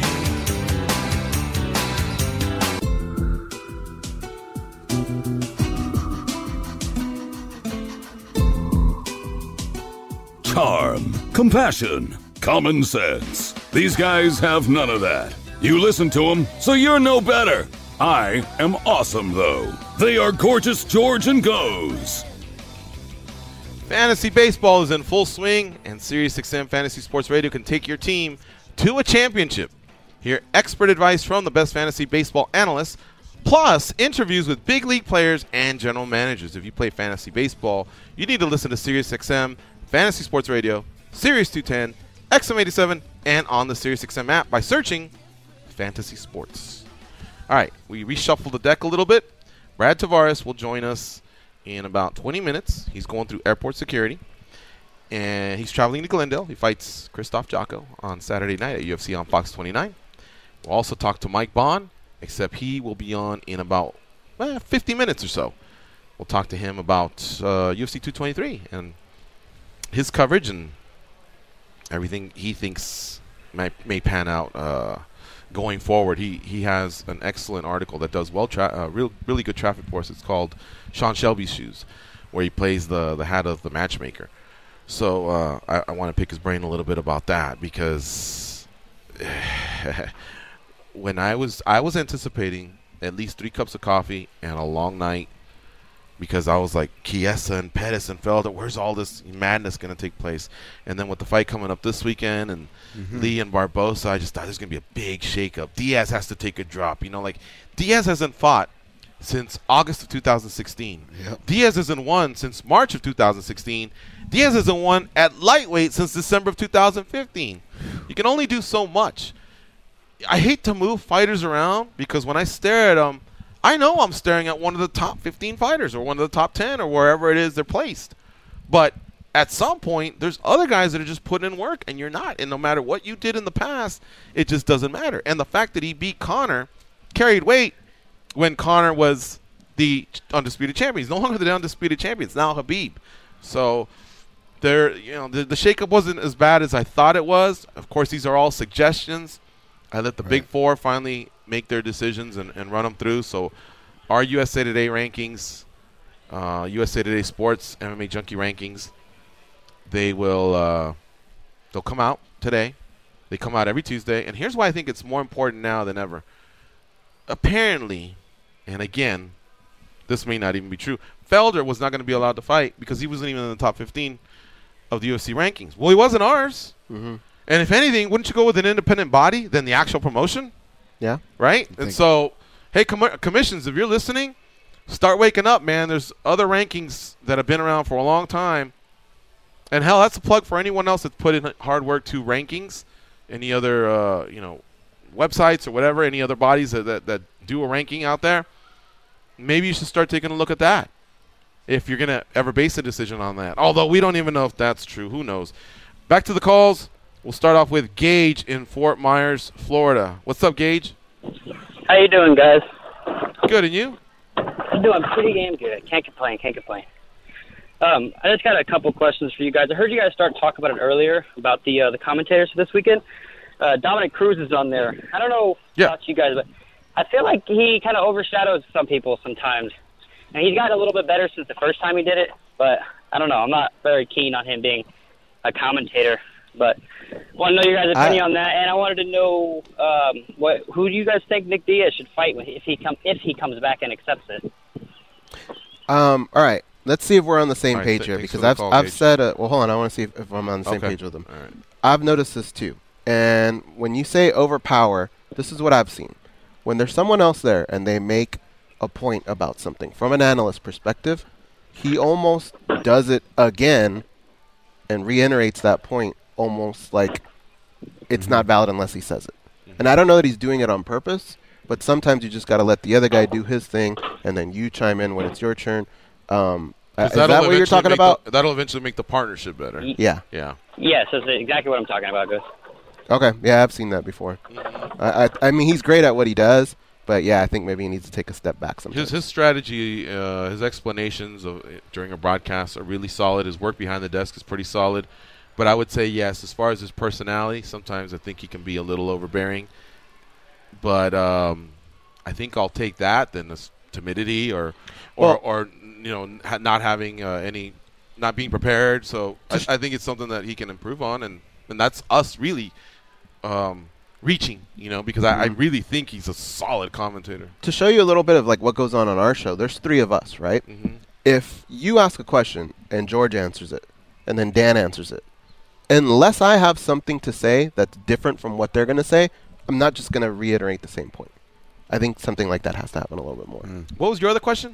Charm, compassion, common sense. These guys have none of that. You listen to them, so you're no better. I am awesome, though. They are Gorgeous George and Goes. Fantasy baseball is in full swing, and Sirius X M Fantasy Sports Radio can take your team to a championship. Hear expert advice from the best fantasy baseball analysts, plus interviews with big league players and general managers. If you play fantasy baseball, you need to listen to Sirius X M Fantasy Sports Radio, Sirius two ten, X M eighty-seven, and on the Sirius X M app by searching Fantasy Sports. All right, we reshuffled the deck a little bit. Brad Tavares will join us in about twenty minutes. He's going through airport security, and he's traveling to Glendale. He fights Christoph Jocko on Saturday night at U F C on Fox twenty-nine. We'll also talk to Mike Bond, except he will be on in about eh, fifty minutes or so. we'll talk to him about uh, U F C two twenty-three and his coverage and everything he thinks might, may pan out uh, going forward. He he has an excellent article that does well, tra- uh, real really good traffic for us. It's called Sean Shelby's Shoes, where he plays the the hat of the matchmaker. So uh, I, I want to pick his brain a little bit about that because when I was I was anticipating at least three cups of coffee and a long night because I was like, Chiesa and Pettis and Felder, where's all this madness going to take place? And then with the fight coming up this weekend and mm-hmm. Lee and Barbosa, I just thought there's going to be a big shakeup. Diaz has to take a drop. You know, like Diaz hasn't fought since August of two thousand sixteen. Yep. Diaz hasn't won since March of two thousand sixteen. Diaz hasn't won at lightweight since December of two thousand fifteen. You can only do so much. I hate to move fighters around because when I stare at them, I know I'm staring at one of the top fifteen fighters or one of the top ten or wherever it is they're placed. But at some point, there's other guys that are just putting in work, and you're not. And no matter what you did in the past, it just doesn't matter. And the fact that he beat Conor, carried weight, when Conor was the undisputed champion. He's no longer the undisputed champion. It's now Khabib. So there, you know, the, the shakeup wasn't as bad as I thought it was. Of course, these are all suggestions. I let the right. Big Four finally make their decisions and, and run them through. So our U S A Today rankings, uh, U S A Today Sports M M A Junkie rankings, they will uh, they'll come out today. They come out every Tuesday. And here's why I think it's more important now than ever. Apparently, and again, this may not even be true, Felder was not going to be allowed to fight because he wasn't even in the top fifteen of the U F C rankings. Well, he wasn't ours. Mm-hmm. And if anything, wouldn't you go with an independent body than the actual promotion? Yeah. Right? And so, hey, com- commissions, if you're listening, start waking up, man. There's other rankings that have been around for a long time. And, hell, that's a plug for anyone else that's put in hard work to rankings, any other, uh, you know, websites or whatever, any other bodies that, that, that do a ranking out there. Maybe you should start taking a look at that if you're going to ever base a decision on that. Although we don't even know if that's true. Who knows? Back to the calls. We'll start off with Gage in Fort Myers, Florida. What's up, Gage? How you doing, guys? Good, and you? I'm doing pretty damn good. Can't complain, can't complain. Um, I just got a couple questions for you guys. I heard you guys start talking about it earlier, about the uh, the commentators for this weekend. Uh, Dominic Cruz is on there. I don't know yeah. about you guys, but I feel like he kind of overshadows some people sometimes. And he's gotten a little bit better since the first time he did it, but I don't know. I'm not very keen on him being a commentator. But I want to know your guys' opinion I, on that, and I wanted to know um, what who do you guys think Nick Diaz should fight with if he come if he comes back and accepts it? Um. All right. Let's see if we're on the same right, page th- here because I've I've call, I've Gage. said uh, well hold on I want to see if, if I'm on the same okay. page with them. All right. I've noticed this too, and when you say overpower, this is what I've seen. When there's someone else there and they make a point about something from an analyst perspective, he almost does it again and reiterates that point. Almost like it's mm-hmm. not valid unless he says it. Mm-hmm. And I don't know that he's doing it on purpose, but sometimes you just got to let the other guy do his thing, and then you chime in when it's your turn. Um, is that what you're talking about? The, that'll eventually make the partnership better. Yeah. Yeah. Yes, that's exactly what I'm talking about, Gus. Okay. Yeah, I've seen that before. Mm-hmm. I, I, I mean, he's great at what he does, but yeah, I think maybe he needs to take a step back sometimes. His, his strategy, uh, his explanations of, during a broadcast are really solid. His work behind the desk is pretty solid. But I would say, yes, as far as his personality, sometimes I think he can be a little overbearing. But um, I think I'll take that than this timidity or, or, well, or you know, ha- not having uh, any, not being prepared. So I, I think it's something that he can improve on. And, and that's us really um, reaching, you know, because I, I really think he's a solid commentator. To show you a little bit of, like, what goes on on our show, there's three of us, right? Mm-hmm. If you ask a question and George answers it and then Dan answers it, unless I have something to say that's different from what they're going to say, I'm not just going to reiterate the same point. I think something like that has to happen a little bit more. Mm. What was your other question?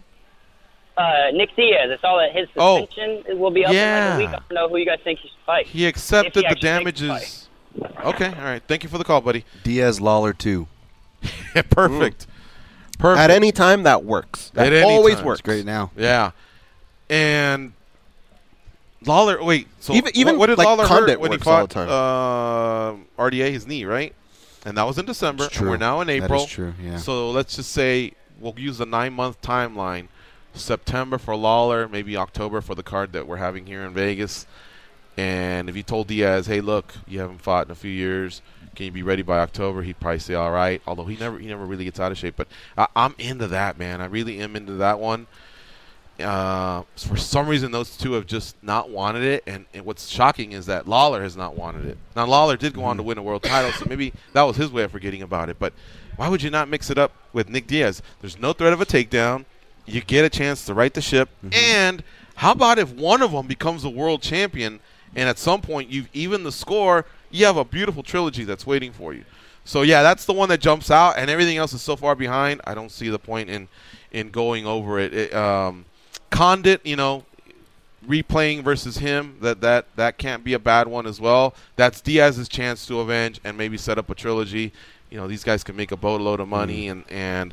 Uh, Nick Diaz. It's all that his suspension oh. will be up yeah. in like a week. I don't know who you guys think he should fight. He accepted he the damages. Okay, all right. Thank you for the call, buddy. Diaz Lawler two. yeah, perfect. Mm. Perfect. At any time, that works. That At always time. works. It's great now. Yeah. And Lawler, wait. So even, even what, what did like Lawler Condit hurt when he fought fought uh, R D A, his knee, right? And that was in December. It's true. And we're now in April. That is true, yeah. So let's just say we'll use a nine-month timeline. September for Lawler, maybe October for the card that we're having here in Vegas. And if you told Diaz, hey, look, you haven't fought in a few years, can you be ready by October? He'd probably say, all right. Although he never he never really gets out of shape. But I, I'm into that, man. I really am into that one. Uh, for some reason, those two have just not wanted it. And, and what's shocking is that Lawler has not wanted it. Now, Lawler did go on to win a world title, so maybe that was his way of forgetting about it. But why would you not mix it up with Nick Diaz? There's no threat of a takedown. You get a chance to right the ship. Mm-hmm. And how about if one of them becomes a world champion, and at some point you've evened the score, you have a beautiful trilogy that's waiting for you. So, yeah, that's the one that jumps out, and everything else is so far behind, I don't see the point in, in going over it. it um, Condit, you know, replaying versus him, that, that, that can't be a bad one as well. That's Diaz's chance to avenge and maybe set up a trilogy. You know, these guys can make a boatload of money, mm-hmm. and, and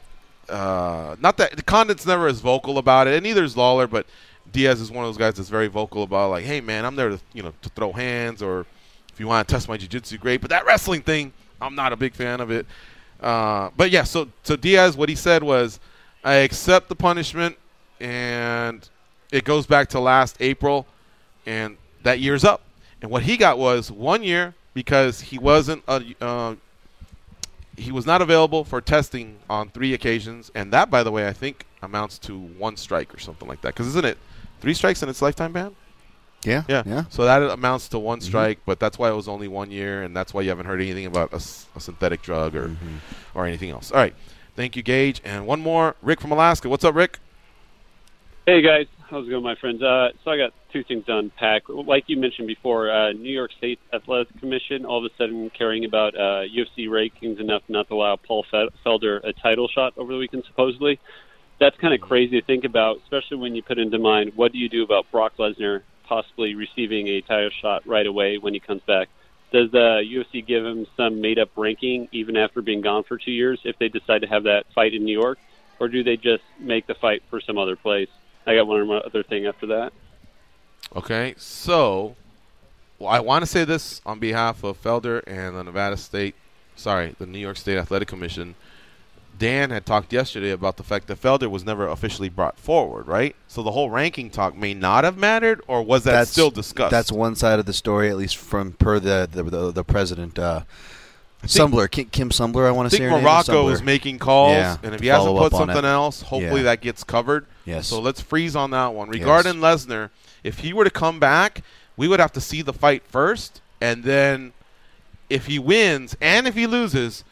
uh, not that – Condit's never as vocal about it, and neither is Lawler, but – Diaz is one of those guys that's very vocal about, like, hey, man, I'm there to, you know, to throw hands, or if you want to test my jiu-jitsu, great. But that wrestling thing, I'm not a big fan of it. Uh, but, yeah, so, so Diaz, what he said was, I accept the punishment, and it goes back to last April, and that year's up. And what he got was one year because he wasn't a, uh, he was not available for testing on three occasions. And that, by the way, I think amounts to one strike or something like that. Because isn't it three strikes and it's lifetime ban? Yeah, yeah. yeah. So that amounts to one Mm-hmm. strike, but that's why it was only one year, and that's why you haven't heard anything about a, s- a synthetic drug or Mm-hmm. or anything else. All right. Thank you, Gage. And one more, Rick from Alaska. What's up, Rick? Hey, guys. How's it going, my friends? Uh, so I got two things to unpack. Like you mentioned before, uh, New York State Athletic Commission all of a sudden caring about uh, U F C rankings enough not to allow Paul Felder a title shot over the weekend, supposedly. That's kind of crazy to think about, especially when you put into mind, what do you do about Brock Lesnar possibly receiving a title shot right away when he comes back? Does the U F C give him some made-up ranking even after being gone for two years if they decide to have that fight in New York? Or do they just make the fight for some other place? I got one other thing after that. Okay, so well, I want to say this on behalf of Felder and the Nevada State, sorry, the New York State Athletic Commission. Dan had talked yesterday about the fact that Felder was never officially brought forward, right? So the whole ranking talk may not have mattered, or was that that's, still discussed? That's one side of the story, at least from per the the, the, the president. Uh, Sumbler, Kim, Kim Sumbler, I want to say her name is Morocco Sumbler. is making calls, Yeah, and if to he hasn't follow put up on something it. else, hopefully Yeah. that gets covered. Yes. So let's freeze on that one. Regarding Lesnar, if he were to come back, we would have to see the fight first, and then if he wins and if he loses,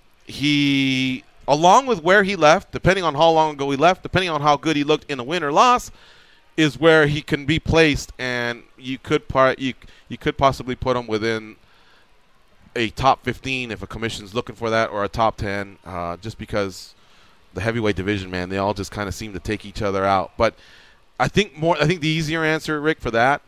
he, along with where he left, depending on how long ago he left, depending on how good he looked in a win or loss, is where he can be placed, and you could par- you you could possibly put him within a top fifteen if a commission's looking for that, or a top ten, uh, just because the heavyweight division, man, they all just kind of seem to take each other out. But I think more. I think the easier answer, Rick, for that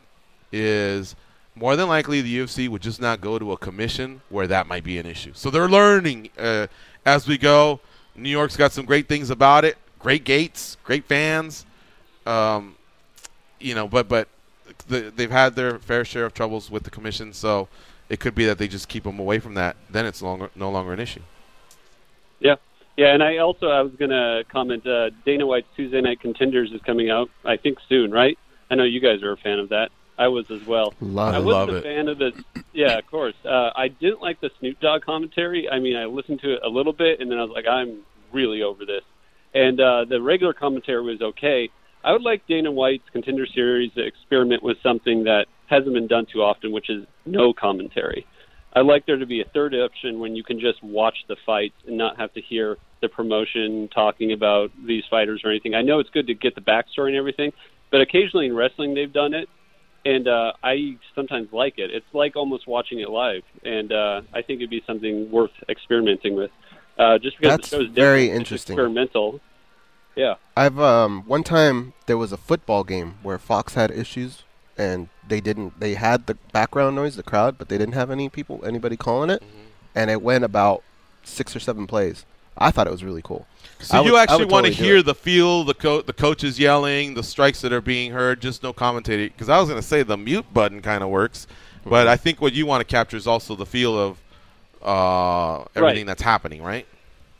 is more than likely the U F C would just not go to a commission where that might be an issue. So they're learning uh, as we go. New York's got some great things about it. Great gates, great fans. Um, you know, but but the, they've had their fair share of troubles with the commission, so it could be that they just keep them away from that. Then it's longer, no longer an issue. Yeah. Yeah, and I also I was going to comment, uh, Dana White's Tuesday Night Contenders is coming out, I think, soon, right? I know you guys are a fan of that. I was as well. Love I it. wasn't Love a it. fan of the – yeah, of course. Uh, I didn't like the Snoop Dogg commentary. I mean, I listened to it a little bit, and then I was like, I'm really over this. And uh, the regular commentary was okay. I would like Dana White's Contender Series to experiment with something that hasn't been done too often, which is no commentary. I'd like there to be a third option when you can just watch the fights and not have to hear the promotion talking about these fighters or anything. I know it's good to get the backstory and everything, but occasionally in wrestling they've done it, and uh, I sometimes like it. It's like almost watching it live, and uh, I think it'd be something worth experimenting with. Uh, just because That's the show's very different, it's interesting. experimental. Yeah. I've um one time there was a football game where Fox had issues and they didn't they had the background noise, the crowd, but they didn't have any people anybody calling it, Mm-hmm. and it went about six or seven plays. I thought it was really cool. So I you would- I actually would want totally to do hear it. the feel, the co- the coaches yelling, the strikes that are being heard, just no commentator. Because I was going to say the mute button kind of works, but I think what you want to capture is also the feel of uh, everything Right. that's happening, right?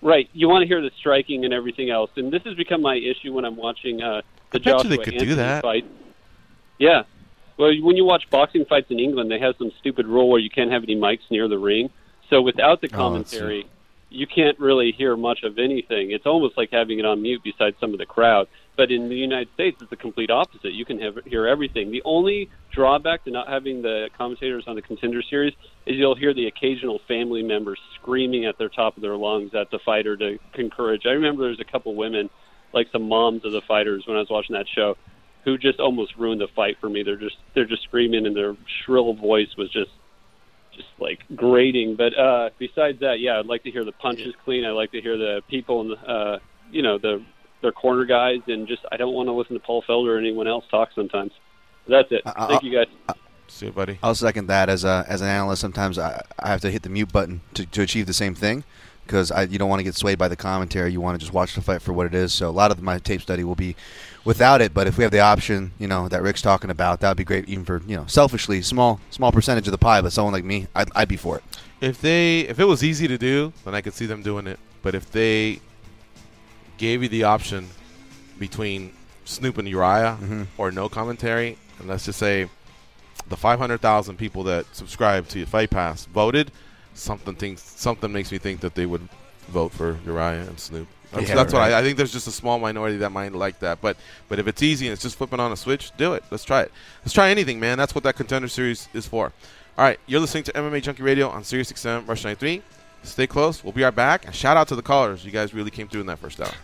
right. You want to hear the striking and everything else, and this has become my issue when I'm watching uh, the I bet you Joshua they could do Anthony that. fight. Yeah. Well, when you watch boxing fights in England, they have some stupid rule where you can't have any mics near the ring. So without the commentary, you can't really hear much of anything. It's almost like having it on mute besides some of the crowd. But in the United States, it's the complete opposite. You can have, hear everything. The only drawback to not having the commentators on the Contender Series is you'll hear the occasional family members screaming at their top of their lungs at the fighter to encourage. I remember there's a couple women, like some moms of the fighters when I was watching that show, who just almost ruined the fight for me. They're just they're just screaming, and their shrill voice was just just like grating. But uh, besides that, yeah, I'd like to hear the punches clean. I like to hear the people and uh, you know the their corner guys, and just I don't want to listen to Paul Felder or anyone else talk sometimes. That's it. Uh, Thank you guys. Uh, See you, buddy. I'll second that. As a as an analyst, sometimes I, I have to hit the mute button to, to achieve the same thing, because I you don't want to get swayed by the commentary. You want to just watch the fight for what it is. So a lot of my tape study will be without it. But if we have the option, you know, that Rick's talking about, that would be great. Even for, you know, selfishly, small small percentage of the pie. But someone like me, I'd, I'd be for it. If they if it was easy to do, then I could see them doing it. But if they gave you the option between Snoop and Uriah Mm-hmm. or no commentary, and let's just say the five hundred thousand people that subscribe to Fight Pass voted, something thinks something makes me think that they would vote for Uriah and Snoop. That's, Yeah, that's what right. I, I think. There's just a small minority that might like that. But but if it's easy and it's just flipping on a switch, do it. Let's try it. Let's try anything, man. That's what that Contender Series is for. All right, you're listening to M M A Junkie Radio on Sirius X M Rush ninety-three. Stay close. We'll be right back. And shout out to the callers. You guys really came through in that first hour.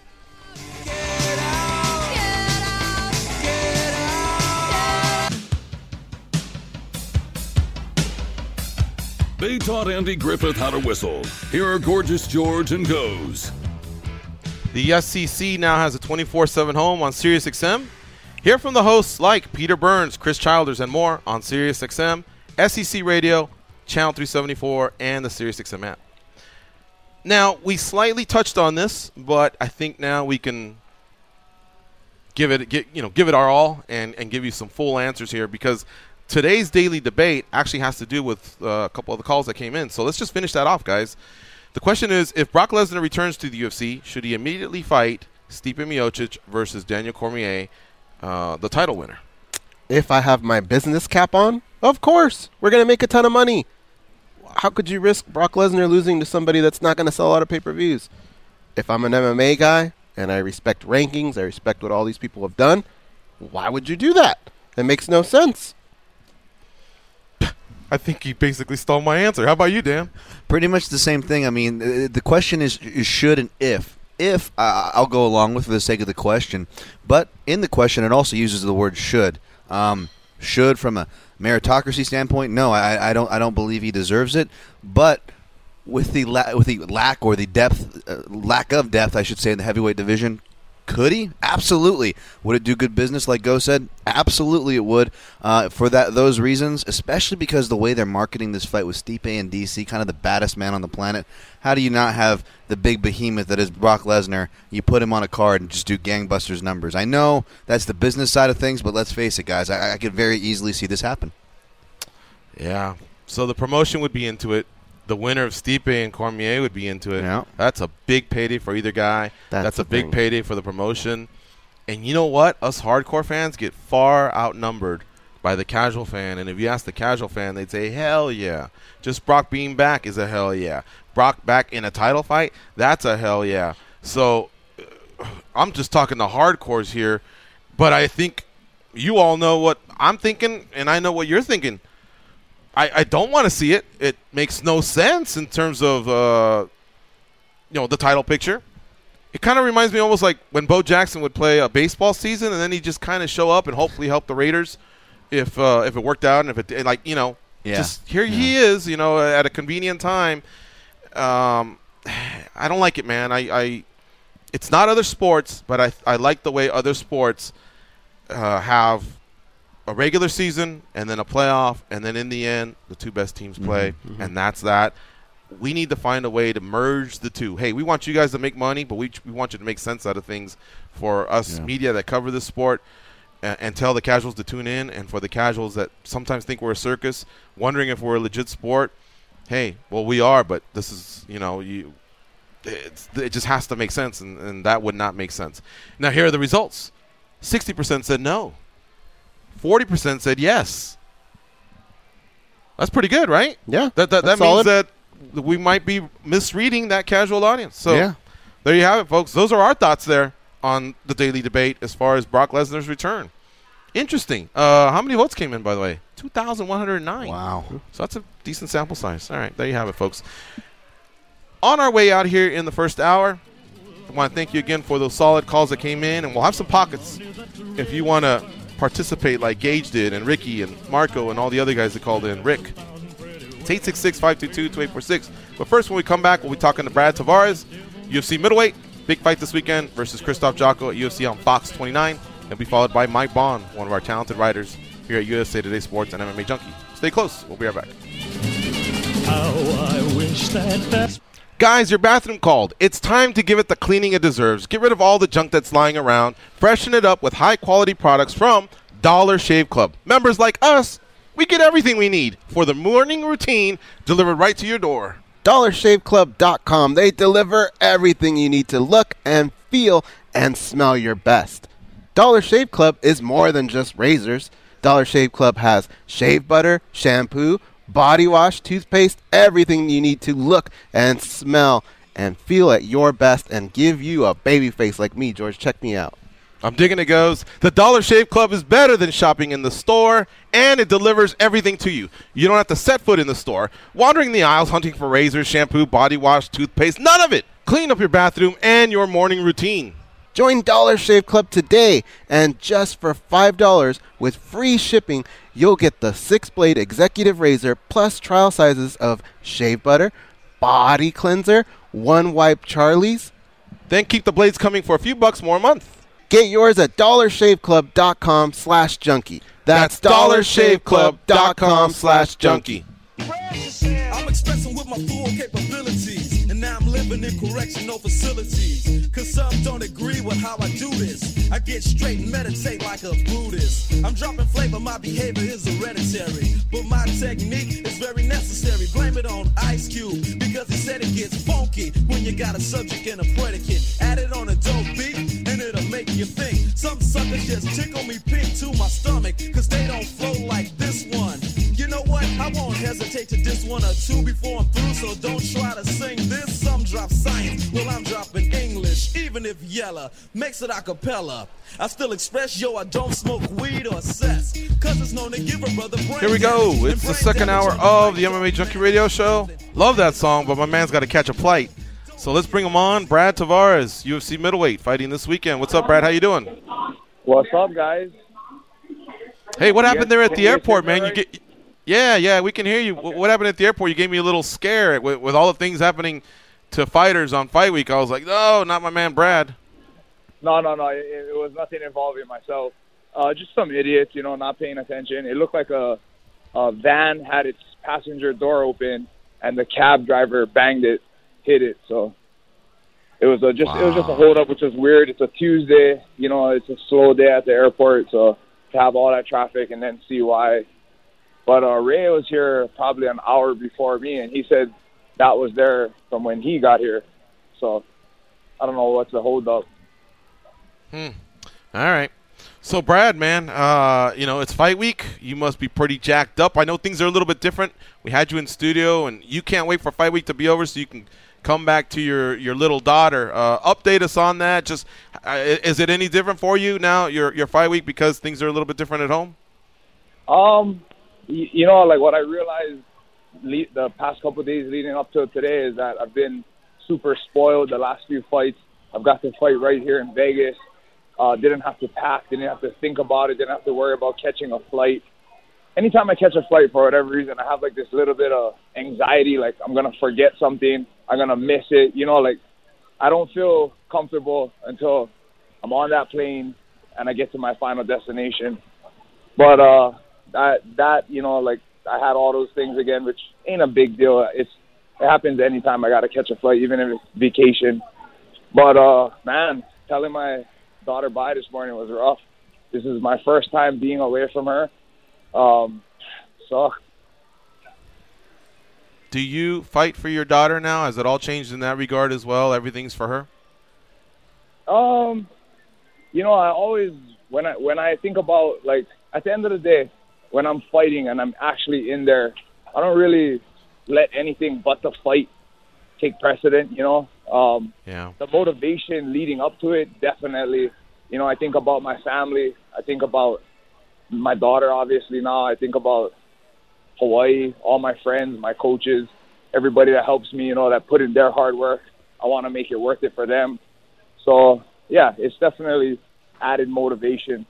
They taught Andy Griffith how to whistle. Here are Gorgeous George and Goes. The S E C now has a twenty-four seven home on Sirius X M. Hear from the hosts like Peter Burns, Chris Childers, and more on Sirius X M, S E C Radio, Channel three seventy-four, and the Sirius X M app. Now, we slightly touched on this, but I think now we can give it, get, you know, give it our all and, and give you some full answers here, because today's daily debate actually has to do with uh, a couple of the calls that came in. So let's just finish that off, guys. The question is, if Brock Lesnar returns to the U F C, should he immediately fight Stipe Miocic versus Daniel Cormier, uh, the title winner? If I have my business cap on, of course. We're going to make a ton of money. How could you risk Brock Lesnar losing to somebody that's not going to sell a lot of pay-per-views? If I'm an M M A guy and I respect rankings, I respect what all these people have done, why would you do that? It makes no sense. I think he basically stole my answer. How about you, Dan? Pretty much the same thing. I mean, uh, the question is, is should and if. If, uh, I'll go along with for the sake of the question. But in the question, it also uses the word should. Um, should from a meritocracy standpoint, no, I, I don't. I don't believe he deserves it. But with the la- with the lack or the depth, uh, lack of depth, I should say, in the heavyweight division, could he? Absolutely. Would it do good business, like Go said? Absolutely, it would. Uh, for that those reasons, especially because the way they're marketing this fight with Stipe and D C, kind of the baddest man on the planet. How do you not have the big behemoth that is Brock Lesnar? You put him on a card and just do gangbusters numbers. I know that's the business side of things, but let's face it, guys. I, I could very easily see this happen. Yeah. So the promotion would be into it. The winner of Stipe and Cormier would be into it. Yeah. That's a big payday for either guy. That's That's, the a big thing. payday for the promotion. And you know what? Us hardcore fans get far outnumbered by the casual fan. And if you ask the casual fan, they'd say, hell yeah. Just Brock being back is a hell yeah. Brock back in a title fight, that's a hell yeah. So uh, I'm just talking the hardcores here. But I think you all know what I'm thinking, and I know what you're thinking. I, I don't want to see it. It makes no sense in terms of, uh, you know, the title picture. It kind of reminds me almost like when Bo Jackson would play a baseball season, and then he'd just kind of show up and hopefully help the Raiders if uh, if it worked out, and if it did, like, you know, Yeah. just here Yeah. he is, you know, at a convenient time. Um, I don't like it, man. I, I it's not other sports, but I I like the way other sports uh, have a regular season and then a playoff, and then in the end, the two best teams play, Mhm, mhm. and that's that. We need to find a way to merge the two. Hey, we want you guys to make money, but we we want you to make sense out of things for us Yeah. media that cover this sport, and, and tell the casuals to tune in, and for the casuals that sometimes think we're a circus, wondering if we're a legit sport. Hey, well, we are, but this is, you know, you it's, it just has to make sense, and, and that would not make sense. Now, here are the results. sixty percent said no. forty percent said yes. That's pretty good, right? Yeah. That that, that solid. means that we might be misreading that casual audience. So Yeah. there you have it, folks. Those are our thoughts there on the daily debate as far as Brock Lesnar's return. Interesting. Uh, how many votes came in, by the way? two thousand one hundred nine. Wow. So that's a decent sample size. All right, there you have it, folks. On our way out here in the first hour, I want to thank you again for those solid calls that came in, and we'll have some pockets if you want to participate like Gage did, and Ricky and Marco and all the other guys that called in. Rick, it's eight six six, five two two, two eight four six. But first, when we come back, we'll be talking to Brad Tavares, U F C middleweight, big fight this weekend versus Christoph Jocko at U F C on Fox twenty-nine. It'll be followed by Mike Bond, one of our talented writers here at U S A Today Sports and M M A Junkie. Stay close. We'll be right back. How I wish that that Guys, your bathroom called. It's time to give it the cleaning it deserves. Get rid of all the junk that's lying around. Freshen it up with high-quality products from Dollar Shave Club. Members like us, we get everything we need for the morning routine delivered right to your door. dollar shave club dot com. They deliver everything you need to look and feel and smell your best. Dollar Shave Club is more than just razors. Dollar Shave Club has shave butter, shampoo, body wash, toothpaste, everything you need to look and smell and feel at your best and give you a baby face like me, George. Check me out. I'm digging it, goes. The Dollar Shave Club is better than shopping in the store, and it delivers everything to you. You don't have to set foot in the store, wandering the aisles hunting for razors, shampoo, body wash, toothpaste, none of it. Clean up your bathroom and your morning routine. Join Dollar Shave Club today, and just for five dollars with free shipping, you'll get the six-blade executive razor plus trial sizes of shave butter, body cleanser, one wipe Charlie's. Then keep the blades coming for a few bucks more a month. Get yours at dollar shave club dot com slash junkie. That's dollar shave club dot com slash junkie. I'm expressing with my full capabilities, and now I'm living in correctional facilities. Cause some don't agree with how I do this. I get straight and meditate like a Buddhist. I'm dropping flavor, my behavior is hereditary, but my technique is very necessary. Blame it on Ice Cube, because he said it gets funky when you got a subject and a predicate. Add it on a dope beat, and it'll make you think. Some suckers just tickle me pink to my stomach, cause they don't flow like this one. You know what? I won't hesitate to diss one or two before I'm through, so don't try to sing this. Some drop science, well I'm dropping English. Even if Yella makes it a cappella, I still express, yo, I don't smoke weed or cess, cause it's known to give a brother brain. Here we go. It's the second hour of the M M A Junkie Radio Show. Love that song, but my man's got to catch a flight. So let's bring him on. Brad Tavares, U F C middleweight, fighting this weekend. What's up, Brad? How you doing? What's up, guys? Hey, what happened Yes, there at can the you airport, hear me man? You right? get, yeah, yeah, we can hear you. Wh- What happened at the airport? You gave me a little scare with, with all the things happening to fighters on Fight Week. I was like, no, not my man, Brad. No, no, no. It, it was nothing involving myself. Uh, just some idiots, you know, not paying attention. It looked like a, a van had its passenger door open, and the cab driver banged it, hit it. So it was a, just wow. It was just a hold up, which is weird. It's a Tuesday, you know, it's a slow day at the airport, so to have all that traffic and then see why. But uh, Ray was here probably an hour before me, and he said that was there from when he got here. So I don't know what's the hold up. Hmm. All right. So, Brad, man, uh, you know, it's Fight Week. You must be pretty jacked up. I know things are a little bit different. We had you in studio, and you can't wait for Fight Week to be over so you can come back to your, your little daughter. Uh, update us on that. Just uh, is it any different for you now, your, your Fight Week, because things are a little bit different at home? Um, you, you know, like what I realized le- the past couple of days leading up to today is that I've been super spoiled the last few fights. I've got to fight right here in Vegas. Uh, didn't have to pack, didn't have to think about it, didn't have to worry about catching a flight. Anytime I catch a flight, for whatever reason, I have like this little bit of anxiety, like I'm going to forget something, I'm going to miss it. You know, like I don't feel comfortable until I'm on that plane and I get to my final destination. But uh, that, that, you know, like I had all those things again, which ain't a big deal. It's, it happens anytime I got to catch a flight, even if it's vacation. But, uh, man, telling my daughter bye this morning was rough. This is my first time being away from her. Um, so Do you fight for your daughter now? Has it all changed in that regard as well? Everything's for her? Um, you know, I always when I when I think about, like, at the end of the day, when I'm fighting and I'm actually in there, I don't really let anything but the fight take precedent. You know, um, yeah. The motivation leading up to it, definitely. You know, I think about my family. I think about my daughter, obviously now. I think about Hawaii, all my friends, my coaches, everybody that helps me. You know, that put in their hard work. I want to make it worth it for them. So, yeah, it's definitely added motivation.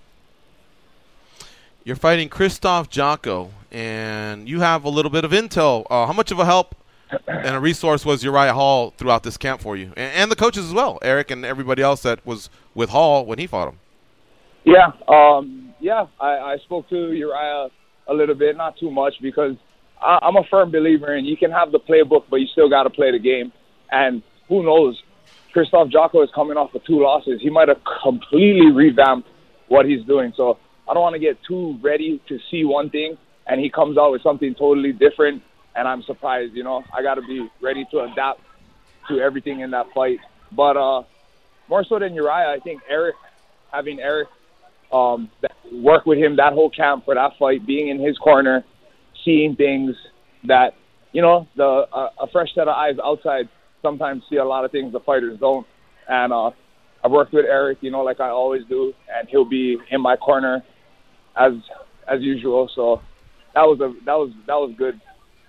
You're fighting Krzysztof Jotko, and you have a little bit of intel. Uh, how much of a help and a resource was Uriah Hall throughout this camp for you? And, and the coaches as well, Eric and everybody else that was with Hall when he fought him. Yeah, um, yeah, I, I spoke to Uriah a little bit, not too much, because I, I'm a firm believer in you can have the playbook, but you still got to play the game. And who knows? Krzysztof Jotko is coming off of two losses. He might have completely revamped what he's doing. So I don't want to get too ready to see one thing, and he comes out with something totally different, and I'm surprised. You know, I got to be ready to adapt to everything in that fight. But uh, more so than Uriah, I think Eric, having Eric um, work with him that whole camp for that fight, being in his corner, seeing things that, you know, the uh, a fresh set of eyes outside sometimes see a lot of things the fighters don't. And uh, I've worked with Eric, you know, like I always do, and he'll be in my corner as as usual. So that was a that was that was good.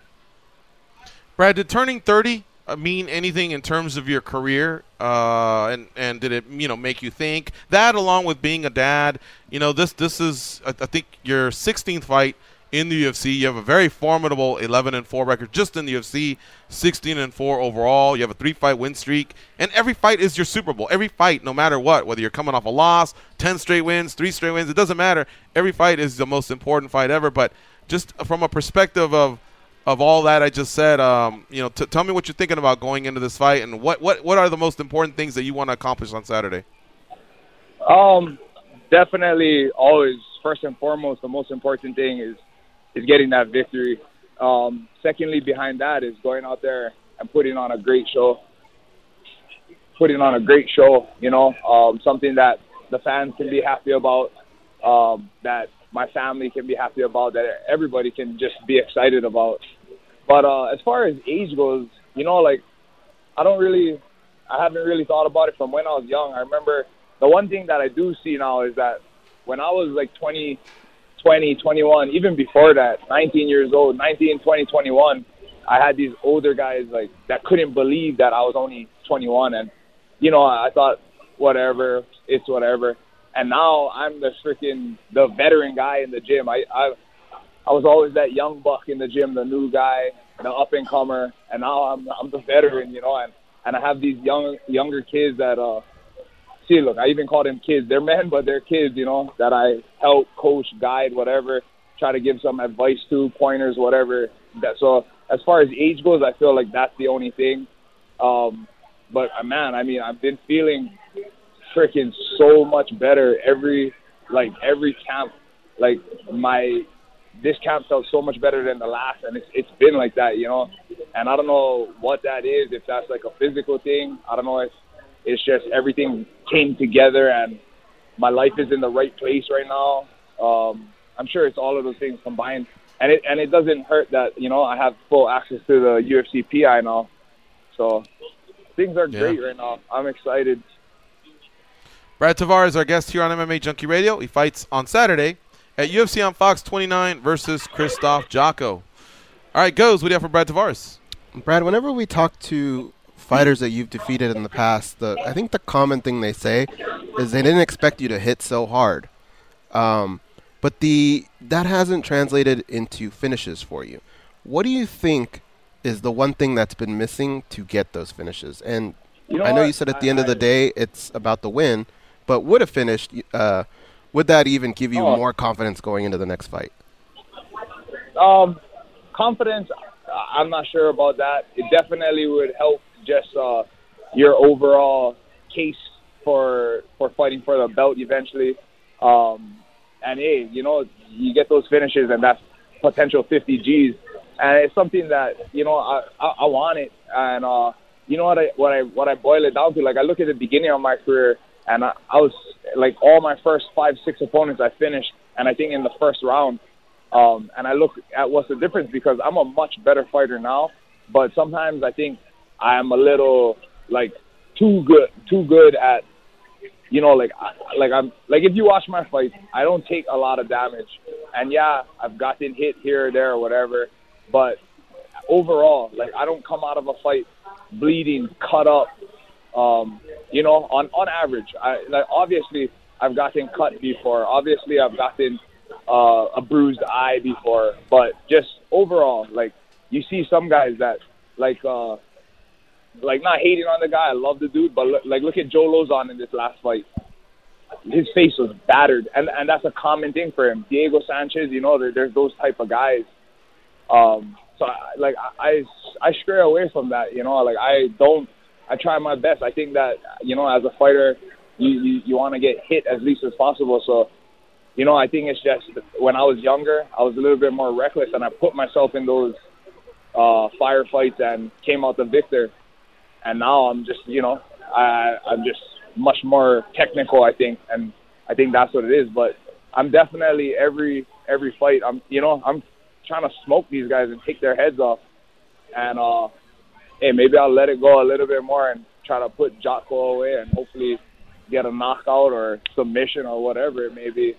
Brad, did turning thirty mean anything in terms of your career? Uh, and and did it, you know, make you think that, along with being a dad? You know, this this is I, I think your sixteenth fight in the U F C. You have a very formidable eleven and four record just in the U F C, sixteen and four overall. You have a three-fight win streak, and every fight is your Super Bowl. Every fight, no matter what, whether you're coming off a loss, ten straight wins, three straight wins, it doesn't matter. Every fight is the most important fight ever. But just from a perspective of of all that I just said, um, you know, t- tell me what you're thinking about going into this fight, and what, what, what are the most important things that you want to accomplish on Saturday? Um, definitely, always first and foremost, the most important thing is is getting that victory. Um, secondly, behind that is going out there and putting on a great show. Putting on a great show, you know, um, something that the fans can be happy about, um, that my family can be happy about, that everybody can just be excited about. But uh, as far as age goes, you know, like, I don't really, I haven't really thought about it from when I was young. I remember the one thing that I do see now is that when I was like twenty, twenty, twenty-one, even before that, nineteen years old, nineteen, twenty, twenty-one, I had these older guys like that couldn't believe that I was only twenty-one. And, you know, I thought, whatever, it's whatever. And now I'm the freaking, the veteran guy in the gym. I, I, I was always that young buck in the gym, the new guy, the up-and-comer. And now I'm, I'm the veteran, you know, and, and I have these young, younger kids that, uh, see, look, I even call them kids. They're men, but they're kids, you know, that I help, coach, guide, whatever, try to give some advice to, pointers, whatever. That, so as far as age goes, I feel like that's the only thing. Um, but, uh, man, I mean, I've been feeling freaking so much better every, like, every camp. Like, my, this camp felt so much better than the last, and it's, it's been like that, you know. And I don't know what that is, if that's like a physical thing. I don't know if it's just everything came together and my life is in the right place right now. Um, I'm sure it's all of those things combined. And it and it doesn't hurt that, you know, I have full access to the U F C P I now. So things are great yeah. right now. I'm excited. Brad Tavares, our guest here on M M A Junkie Radio. He fights on Saturday at U F C on Fox twenty-nine versus Krzysztof Jotko. All right, goes. What do you have for Brad Tavares? Brad, whenever we talk to fighters that you've defeated in the past, the I think the common thing they say is they didn't expect you to hit so hard. Um, but the that hasn't translated into finishes for you. What do you think is the one thing that's been missing to get those finishes? And you know I know what? you said at the I, end of the day it's about the win, but would have finished, uh, would that even give you oh. more confidence going into the next fight? Um, confidence, I'm not sure about that. It definitely would help just uh, your overall case for for fighting for the belt eventually. Um, and, hey, you know, you get those finishes, and that's potential fifty G's. and it's something that you know I I, I want it, and uh, you know what I what I what I boil it down to. Like I look at the beginning of my career, and I, I was like all my first five six opponents I finished, and I think in the first round. Um, and I look at what's the difference because I'm a much better fighter now, but sometimes I think I'm a little like too good too good at. You know, like, like I'm like if you watch my fights, I don't take a lot of damage, and yeah, I've gotten hit here or there or whatever, but overall, like I don't come out of a fight bleeding, cut up. Um, you know, on on average, I like obviously I've gotten cut before. Obviously, I've gotten uh, a bruised eye before, but just overall, like you see some guys that like. Uh, Like, not hating on the guy. I love the dude. But, look, like, look at Joe Lozon in this last fight. His face was battered. And and that's a common thing for him. Diego Sanchez, you know, there, there's those type of guys. Um, so, I, like, I, I stray away from that, you know. Like, I don't – I try my best. I think that, you know, as a fighter, you, you, you want to get hit as least as possible. So, you know, I think it's just when I was younger, I was a little bit more reckless. And I put myself in those uh, firefights and came out the victor. And now I'm just, you know, I, I'm just much more technical, I think, and I think that's what it is. But I'm definitely every every fight, I'm, you know, I'm trying to smoke these guys and take their heads off. And uh, hey, maybe I'll let it go a little bit more and try to put Jotko away and hopefully get a knockout or submission or whatever it may be.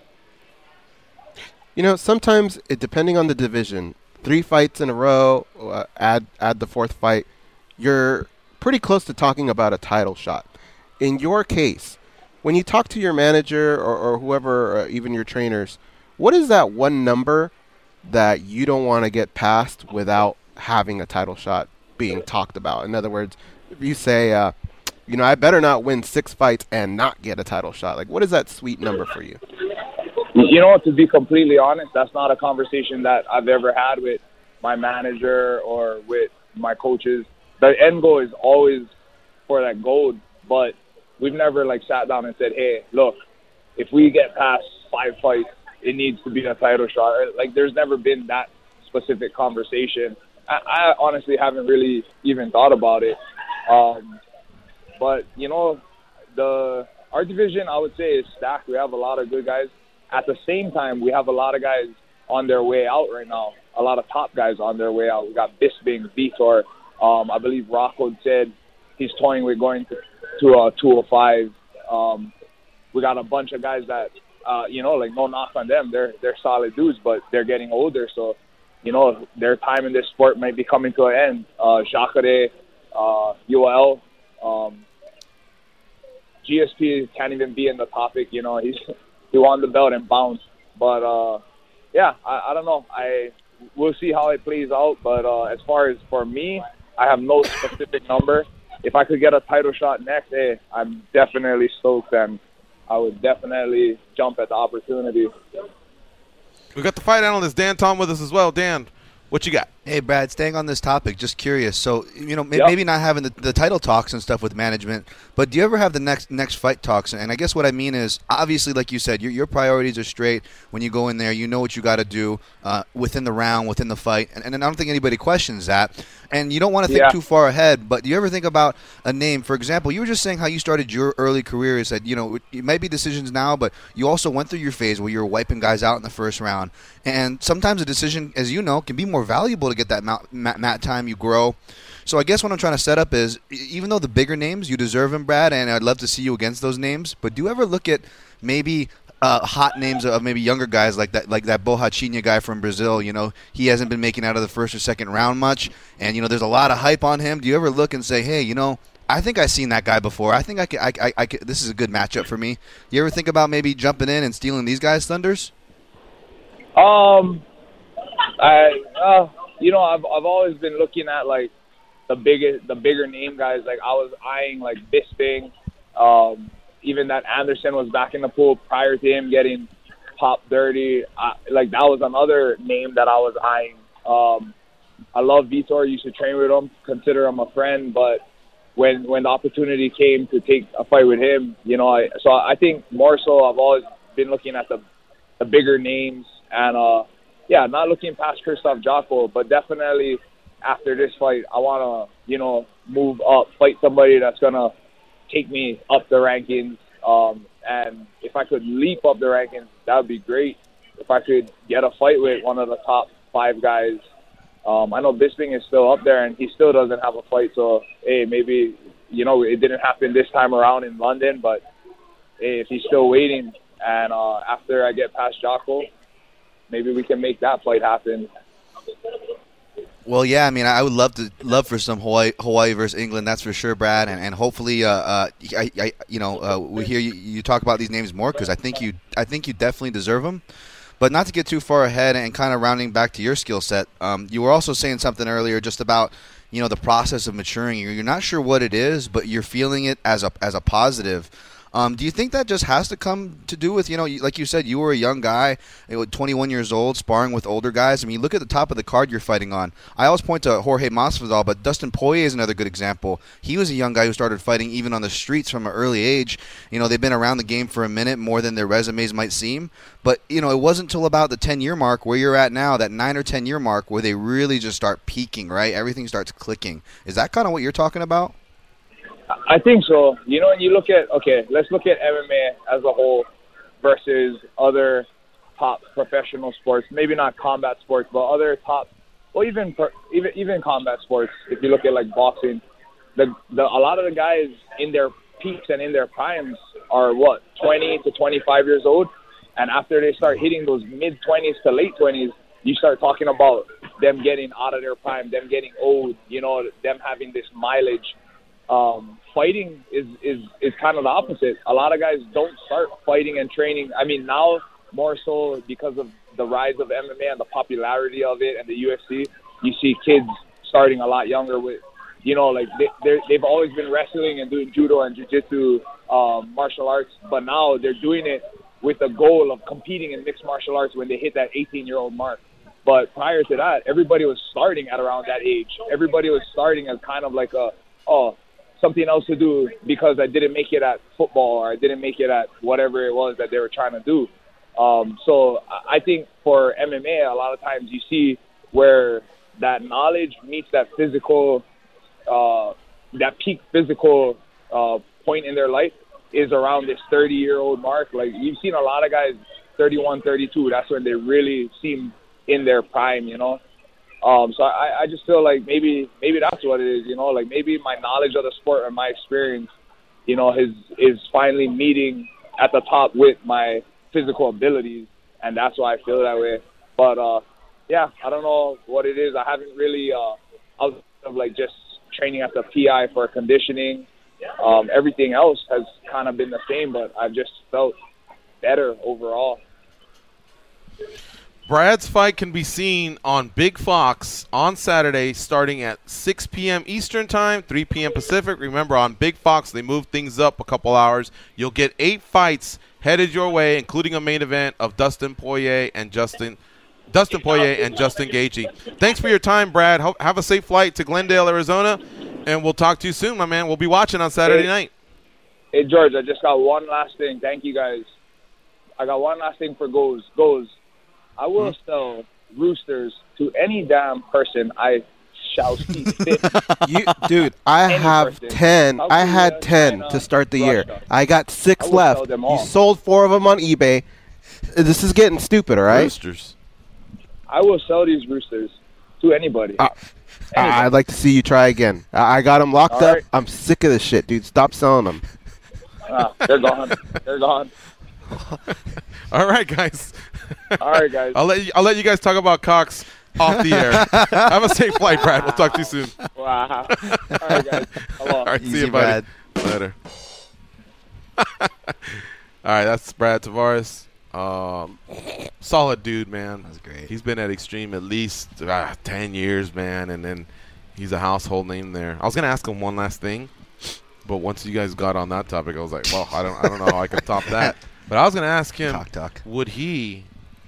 You know, sometimes it, depending on the division, three fights in a row, uh, add add the fourth fight, you're pretty close to talking about a title shot. In your case, when you talk to your manager or, or whoever, uh, even your trainers, what is that one number that you don't want to get past without having a title shot being talked about? In other words, if you say, uh, you know, I better not win six fights and not get a title shot, like what is that sweet number for you? You know, to be completely honest, that's not a conversation that I've ever had with my manager or with my coaches. The end goal is always for that gold, but we've never like sat down and said, hey, look, if we get past five fights, it needs to be a title shot. Like there's never been that specific conversation. I, I honestly haven't really even thought about it. Um, but, you know, the our division, I would say, is stacked. We have a lot of good guys. At the same time, we have a lot of guys on their way out right now, a lot of top guys on their way out. We got Bisping, Vitor. Um, I believe Rocco said he's toying with going to, to uh, two oh five. Um, we got a bunch of guys that, uh, you know, like no knock on them. They're they're solid dudes, but they're getting older. So, you know, their time in this sport might be coming to an end. Uh, Jacare, uh, U L, um, G S P can't even be in the topic. You know, he's he won the belt and bounced. But, uh, yeah, I, I don't know. I We'll see how it plays out. But uh, as far as for me, I have no specific number. If I could get a title shot next, hey, I'm definitely stoked, and I would definitely jump at the opportunity. We got the fight analyst Dan Tom with us as well. Dan, what you got? Hey, Brad, staying on this topic, just curious. So, you know, may- Yep. maybe not having the, the title talks and stuff with management, but do you ever have the next next fight talks? And I guess what I mean is, obviously, like you said, your, your priorities are straight. When you go in there, you know what you got to do uh, within the round, within the fight. And, and I don't think anybody questions that. And you don't want to think Yeah. too far ahead, but do you ever think about a name? For example, you were just saying how you started your early career. You said, you know, it might be decisions now, but you also went through your phase where you were wiping guys out in the first round. And sometimes a decision, as you know, can be more valuable to get that mat, mat, mat time you grow. So I guess what I'm trying to set up is, e- even though the bigger names, you deserve them, Brad, and I'd love to see you against those names, but do you ever look at maybe uh, hot names of maybe younger guys like that like that Borrachinha guy from Brazil? You know, he hasn't been making out of the first or second round much, and, you know, there's a lot of hype on him. Do you ever look and say, hey, you know, I think I've seen that guy before. I think I could, I, I, I could, this is a good matchup for me. You ever think about maybe jumping in and stealing these guys' thunders? Um, I uh, you know, I've I've always been looking at like the biggest, the bigger name guys. Like I was eyeing like Bisping, um, even that Anderson was back in the pool prior to him getting popped dirty. I, like that was another name that I was eyeing. Um, I love Vitor. Used to train with him, consider him a friend. But when when the opportunity came to take a fight with him, you know, I so I think more so I've always been looking at the the bigger names. And, uh, yeah, not looking past Krzysztof Jotko, but definitely after this fight, I want to, you know, move up, fight somebody that's going to take me up the rankings. Um, and if I could leap up the rankings, that would be great. If I could get a fight with one of the top five guys. Um, I know Bisping is still up there, and he still doesn't have a fight. So, hey, maybe, you know, it didn't happen this time around in London, but hey, if he's still waiting, and uh, after I get past Jotko, maybe we can make that fight happen. Well, yeah, I mean, I would love to love for some Hawaii, Hawaii versus England, that's for sure, Brad, and, and hopefully, uh, uh, I, I, you know, uh, we hear you, you talk about these names more because I think you, I think you definitely deserve them. But not to get too far ahead and kind of rounding back to your skill set, um, you were also saying something earlier just about, you know, the process of maturing. You're not sure what it is, but you're feeling it as a as a positive. Um, do you think that just has to come to do with, you know, like you said, you were a young guy, twenty-one years old, sparring with older guys? I mean, look at the top of the card you're fighting on. I always point to Jorge Masvidal, but Dustin Poirier is another good example. He was a young guy who started fighting even on the streets from an early age. You know, they've been around the game for a minute, more than their resumes might seem. But, you know, it wasn't until about the ten-year mark where you're at now, that nine or ten-year mark, where they really just start peaking, right? Everything starts clicking. Is that kind of what you're talking about? I think so. You know, when you look at, okay, let's look at M M A as a whole versus other top professional sports, maybe not combat sports, but other top, well, even even even combat sports. If you look at like boxing, the, the a lot of the guys in their peaks and in their primes are what, twenty to twenty-five years old, and after they start hitting those mid twenties to late twenties, you start talking about them getting out of their prime, them getting old, you know, them having this mileage. Um, fighting is, is, is kind of the opposite. A lot of guys don't start fighting and training. I mean, now more so because of the rise of M M A and the popularity of it and the U F C, you see kids starting a lot younger with, you know, like they, they're, they've always been wrestling and doing judo and jiu-jitsu, um, martial arts, but now they're doing it with the goal of competing in mixed martial arts when they hit that eighteen-year-old mark. But prior to that, everybody was starting at around that age. Everybody was starting as kind of like a, oh, something else to do because I didn't make it at football or I didn't make it at whatever it was that they were trying to do. Um, so I think for M M A, a lot of times you see where that knowledge meets that physical, uh, that peak physical uh, point in their life is around this thirty-year-old mark. Like you've seen a lot of guys, thirty-one, thirty-two, that's when they really seem in their prime, you know. Um, so I, I just feel like maybe maybe that's what it is, you know, like maybe my knowledge of the sport and my experience, you know, is is finally meeting at the top with my physical abilities, and that's why I feel that way. But, uh, yeah, I don't know what it is. I haven't really, uh, outside of like just training at the P I for conditioning, um, everything else has kind of been the same, but I've just felt better overall. Brad's fight can be seen on Big Fox on Saturday starting at six p.m. Eastern Time, three p.m. Pacific. Remember, on Big Fox, they moved things up a couple hours. You'll get eight fights headed your way, including a main event of Dustin Poirier and Justin Dustin Poirier and Justin Gaethje. Thanks for your time, Brad. Ho- have a safe flight to Glendale, Arizona, and we'll talk to you soon, my man. We'll be watching on Saturday hey, night. Hey, George, I just got one last thing. Thank you, guys. I got one last thing for Goes. Goes. I will hmm? sell roosters to any damn person I shall see fit. You, dude, I any have person. ten. South I had Korea, ten China, to start the Russia. year. I got six I left. You sold four of them on eBay. This is getting stupid, all right? Roosters. I will sell these roosters to anybody. Uh, anybody. I'd like to see you try again. I got them locked all up. Right. I'm sick of this shit, dude. Stop selling them. Uh, they're gone. They're gone. All right, guys. All right, guys. I'll let you, I'll let you guys talk about Cox off the air. Have a safe flight, Brad. We'll talk to you soon. Wow. All right, guys. Hello. All right, Easy, see you, buddy. Brad. Later. All right, that's Brad Tavares. Um, solid dude, man. That's great. He's been at Extreme at least ah, ten years, man, and then he's a household name there. I was gonna ask him one last thing, but once you guys got on that topic, I was like, well, I don't, I don't know how I can top that. But I was gonna ask him, talk, talk. would he?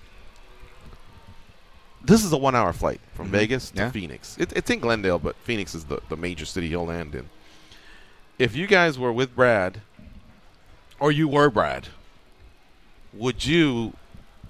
This is a one-hour flight from mm-hmm. Vegas to yeah. Phoenix. It, it's in Glendale, but Phoenix is the, the major city he'll land in. If you guys were with Brad, or you were Brad, would you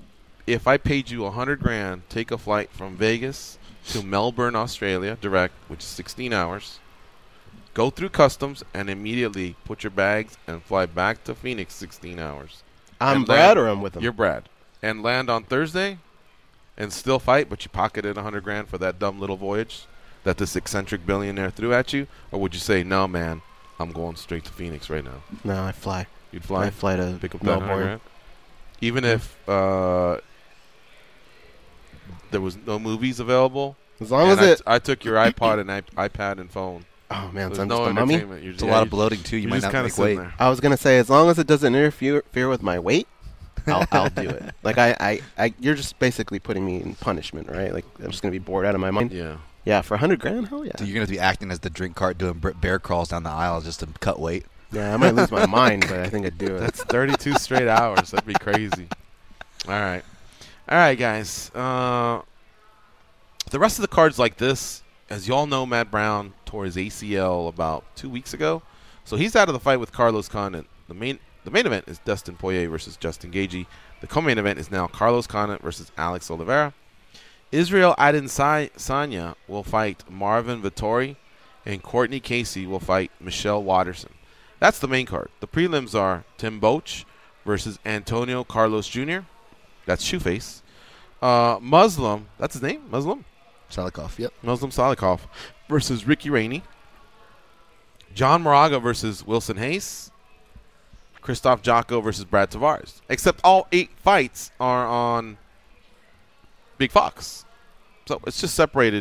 if I paid you a hundred grand, take a flight from Vegas to Melbourne, Australia, direct, which is sixteen hours, go through customs, and immediately put your bags and fly back to Phoenix, sixteen hours. I'm And Brad land- or I'm with him? You're Brad. And land on Thursday and still fight, but you pocketed a hundred grand for that dumb little voyage that this eccentric billionaire threw at you? Or would you say, no, man, I'm going straight to Phoenix right now? No, I fly. You'd fly? I fly to Pick up that hundred Melbourne. grand? Even if uh, there was no movies available? As long and as I, it- I took your iPod and I, iPad and phone. Oh, man, There's so I'm no just a mummy? entertainment. You're It's a yeah, lot of you're- bloating, too. You you're might just not kinda make sitting weight. there. I was going to say, as long as it doesn't interfere interfere with my weight, I'll, I'll do it. Like, I, I, I, you're just basically putting me in punishment, right? Like, I'm just going to be bored out of my mind. Yeah. Yeah, for a hundred grand, hell yeah. Dude, you're going to be acting as the drink cart doing br- bear crawls down the aisle just to cut weight. Yeah, I might lose my mind, but I think I'd do it. That's thirty-two straight hours. That'd be crazy. All right. All right, guys. Uh, the rest of the cards like this, as you all know, Matt Brown tore his A C L about two weeks ago. So he's out of the fight with Carlos Condit. The main the main event is Dustin Poirier versus Justin Gaethje. The co-main event is now Carlos Condit versus Alex Oliveira. Israel Adesanya will fight Marvin Vettori, and Courtney Casey will fight Michelle Watterson. That's the main card. The prelims are Tim Boetsch versus Antonio Carlos Junior That's Shoeface. Uh, Muslim, that's his name? Muslim? Salikov, yep. Muslim Salikov versus Ricky Rainey. John Moraga versus Wilson Hayes. Christoph Jocko versus Brad Tavares. Except all eight fights are on Big Fox. So it's just separated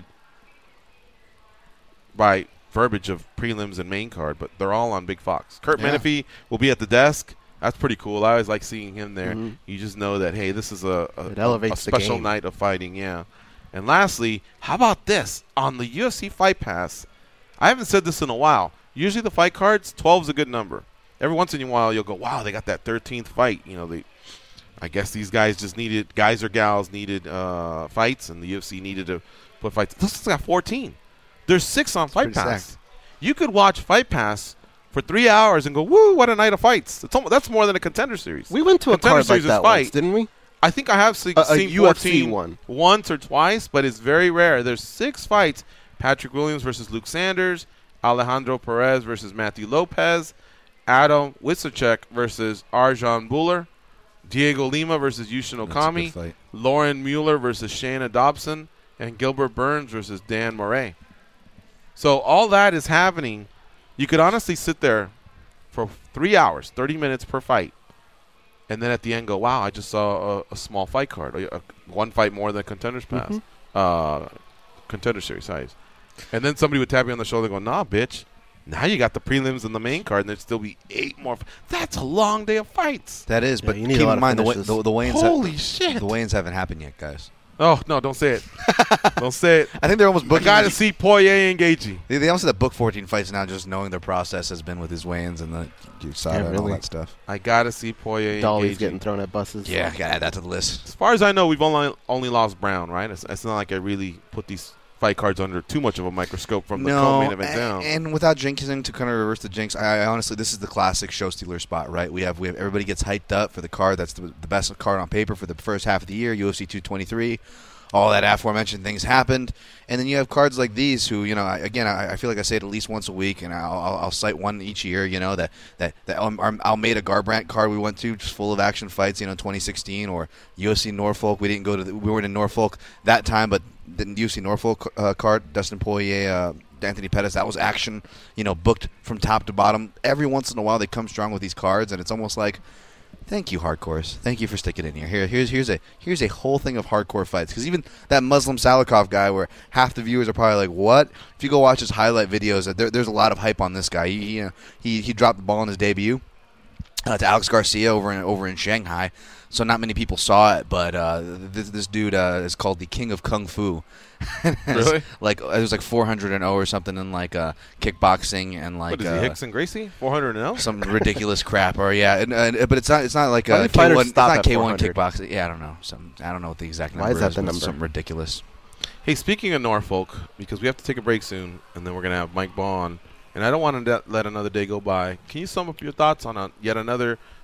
by verbiage of prelims and main card, but they're all on Big Fox. Kurt Yeah. Menefee will be at the desk. That's pretty cool. I always like seeing him there. Mhm. You just know that, hey, this is a, a, It a, elevates a the special game. night of fighting, yeah. And lastly, how about this? On the U F C Fight Pass, I haven't said this in a while. Usually the fight cards, twelve is a good number. Every once in a while you'll go, wow, they got that thirteenth fight. You know, they, I guess these guys just needed, guys or gals needed uh, fights, and the U F C needed to put fights. This has got fourteen. There's six on Fight pretty Pass. stacked. You could watch Fight Pass for three hours and go, woo, what a night of fights. It's almost, that's more than a Contender Series. We went to a Contender card like Series is that fight. once, didn't we? I think I have se- A- a seen U F C fourteen one. once or twice, but it's very rare. There's six fights. Patrick Williams versus Luke Sanders, Alejandro Perez versus Matthew Lopez, Adam Wisacek versus Arjan Buller, Diego Lima versus Yushin That's a good Okami, fight. Lauren Mueller versus Shayna Dobson, and Gilbert Burns versus Dan Murray. So all that is happening. You could honestly sit there for three hours, thirty minutes per fight, and then at the end go, wow, I just saw a, a small fight card, a, a, one fight more than Contenders Pass, Mhm. uh, Contender Series size. And then somebody would tap you on the shoulder and go, nah, bitch, now you got the prelims and the main card, and there'd still be eight more. F- That's a long day of fights. That is, Yeah, but you need keep a lot in of mind the, wa- finishes. the, the weigh-ins. Holy ha- shit. The weigh-ins haven't happened yet, guys. Oh, no, don't say it. Don't say it. I think they're almost I booking. got to see Poirier and Gaethje. They, they almost have book fourteen fights now, just knowing their process has been with his weigh-ins and the U S A D A Yeah, and all really. that stuff. I got to see Poirier and Dolly's Gaethje. getting thrown at buses. Yeah, gotta add that to the list. As far as I know, we've only only lost Brown, right? It's, it's not like I really put these fight cards under too much of a microscope from the no, co-main event and, down. and without jinxing to kind of reverse the jinx, I, I honestly, this is the classic show stealer spot, right? We have we have everybody gets hyped up for the card that's the, the best card on paper for the first half of the year, U F C two twenty-three. All that aforementioned things happened, and then you have cards like these who, you know, I, again, I, I feel like I say it at least once a week, and I'll, I'll, I'll cite one each year. You know, that that that um, our Almeida Garbrandt card we went to, just full of action fights. You know, twenty sixteen, or U F C Norfolk. We didn't go to, the, we weren't in Norfolk that time, but the U F C Norfolk uh, card, Dustin Poirier, uh, Anthony Pettis, that was action. You know, booked from top to bottom. Every once in a while, they come strong with these cards, and it's almost like, thank you, hardcores. Thank you for sticking in here. Here, here's here's a here's a whole thing of hardcore fights. Because even that Muslim Salikov guy, where half the viewers are probably like, "What?" If you go watch his highlight videos, there, there's a lot of hype on this guy. He, you know, he he dropped the ball in his debut uh, to Alex Garcia over in over in Shanghai. So not many people saw it, but uh, this, this dude uh, is called the King of Kung Fu. Really? Like it was like four hundred and oh or something in like uh, kickboxing and like what is he, uh, Hickson Gracie? four hundred and oh? some ridiculous crap, or yeah, and, and, but it's not. It's not like How a many K fighters one. It's stop not at K one four hundred? kickboxing. Yeah, I don't know. Some I don't know what the exact number Why is that is, the but it's number? Something ridiculous. Hey, speaking of Norfolk, because we have to take a break soon, and then we're going to have Mike Bond, and I don't want to let another day go by. Can you sum up your thoughts on a, yet another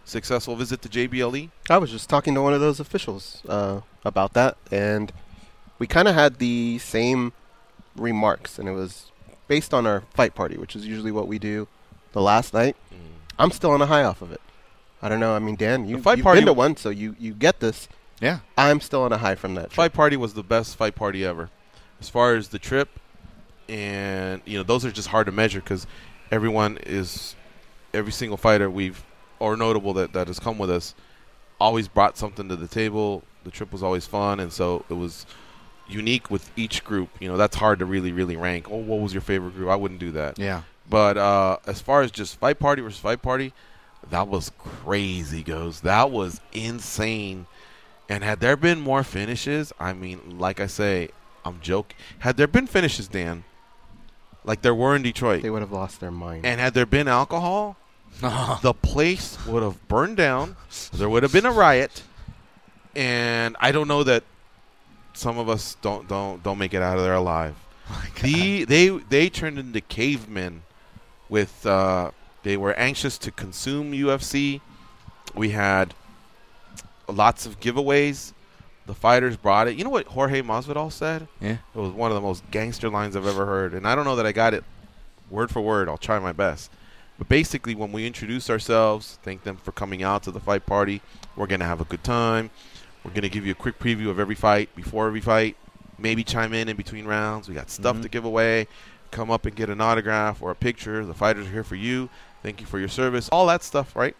successful visit to J B L E? I was just talking to one of those officials uh, about that, and we kind of had the same remarks, and it was based on our fight party, which is usually what we do the last night. Mm. I'm still on a high off of it. I don't know. I mean, Dan, you, fight you've party been to one, so you, you get this. Yeah. I'm still on a high from that trip. Fight party was the best fight party ever. As far as the trip, and, you know, those are just hard to measure because everyone is, every single fighter we've, or notable that, that has come with us, always brought something to the table. The trip was always fun, and so it was unique with each group. You know, that's hard to really, really rank. Oh, what was your favorite group? I wouldn't do that. Yeah. But uh, as far as just fight party versus fight party, that was crazy, goes. That was insane. And had there been more finishes, I mean, like I say, I'm joking. Had there been finishes, Dan, like there were in Detroit, they would have lost their mind. And had there been alcohol, the place would have burned down. There would have been a riot. And I don't know that some of us don't don't don't make it out of there alive. Oh the they they turned into cavemen. With uh, they were anxious to consume U F C. We had lots of giveaways. The fighters brought it. You know what Jorge Masvidal said? Yeah. It was one of the most gangster lines I've ever heard. And I don't know that I got it word for word. I'll try my best. But basically, when we introduce ourselves, thank them for coming out to the fight party. We're going to have a good time. We're going to give you a quick preview of every fight before every fight. Maybe chime in in between rounds. We got stuff Mm-hmm. to give away. Come up and get an autograph or a picture. The fighters are here for you. Thank you for your service. All that stuff, right?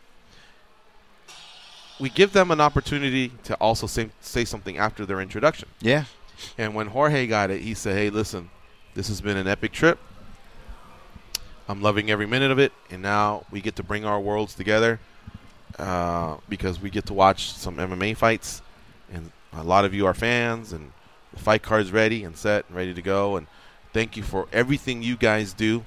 We give them an opportunity to also say, say something after their introduction. Yeah. And when Jorge got it, he said, hey, listen, this has been an epic trip. I'm loving every minute of it. And now we get to bring our worlds together uh, because we get to watch some M M A fights. And a lot of you are fans. And the fight card's ready and set and ready to go. And thank you for everything you guys do.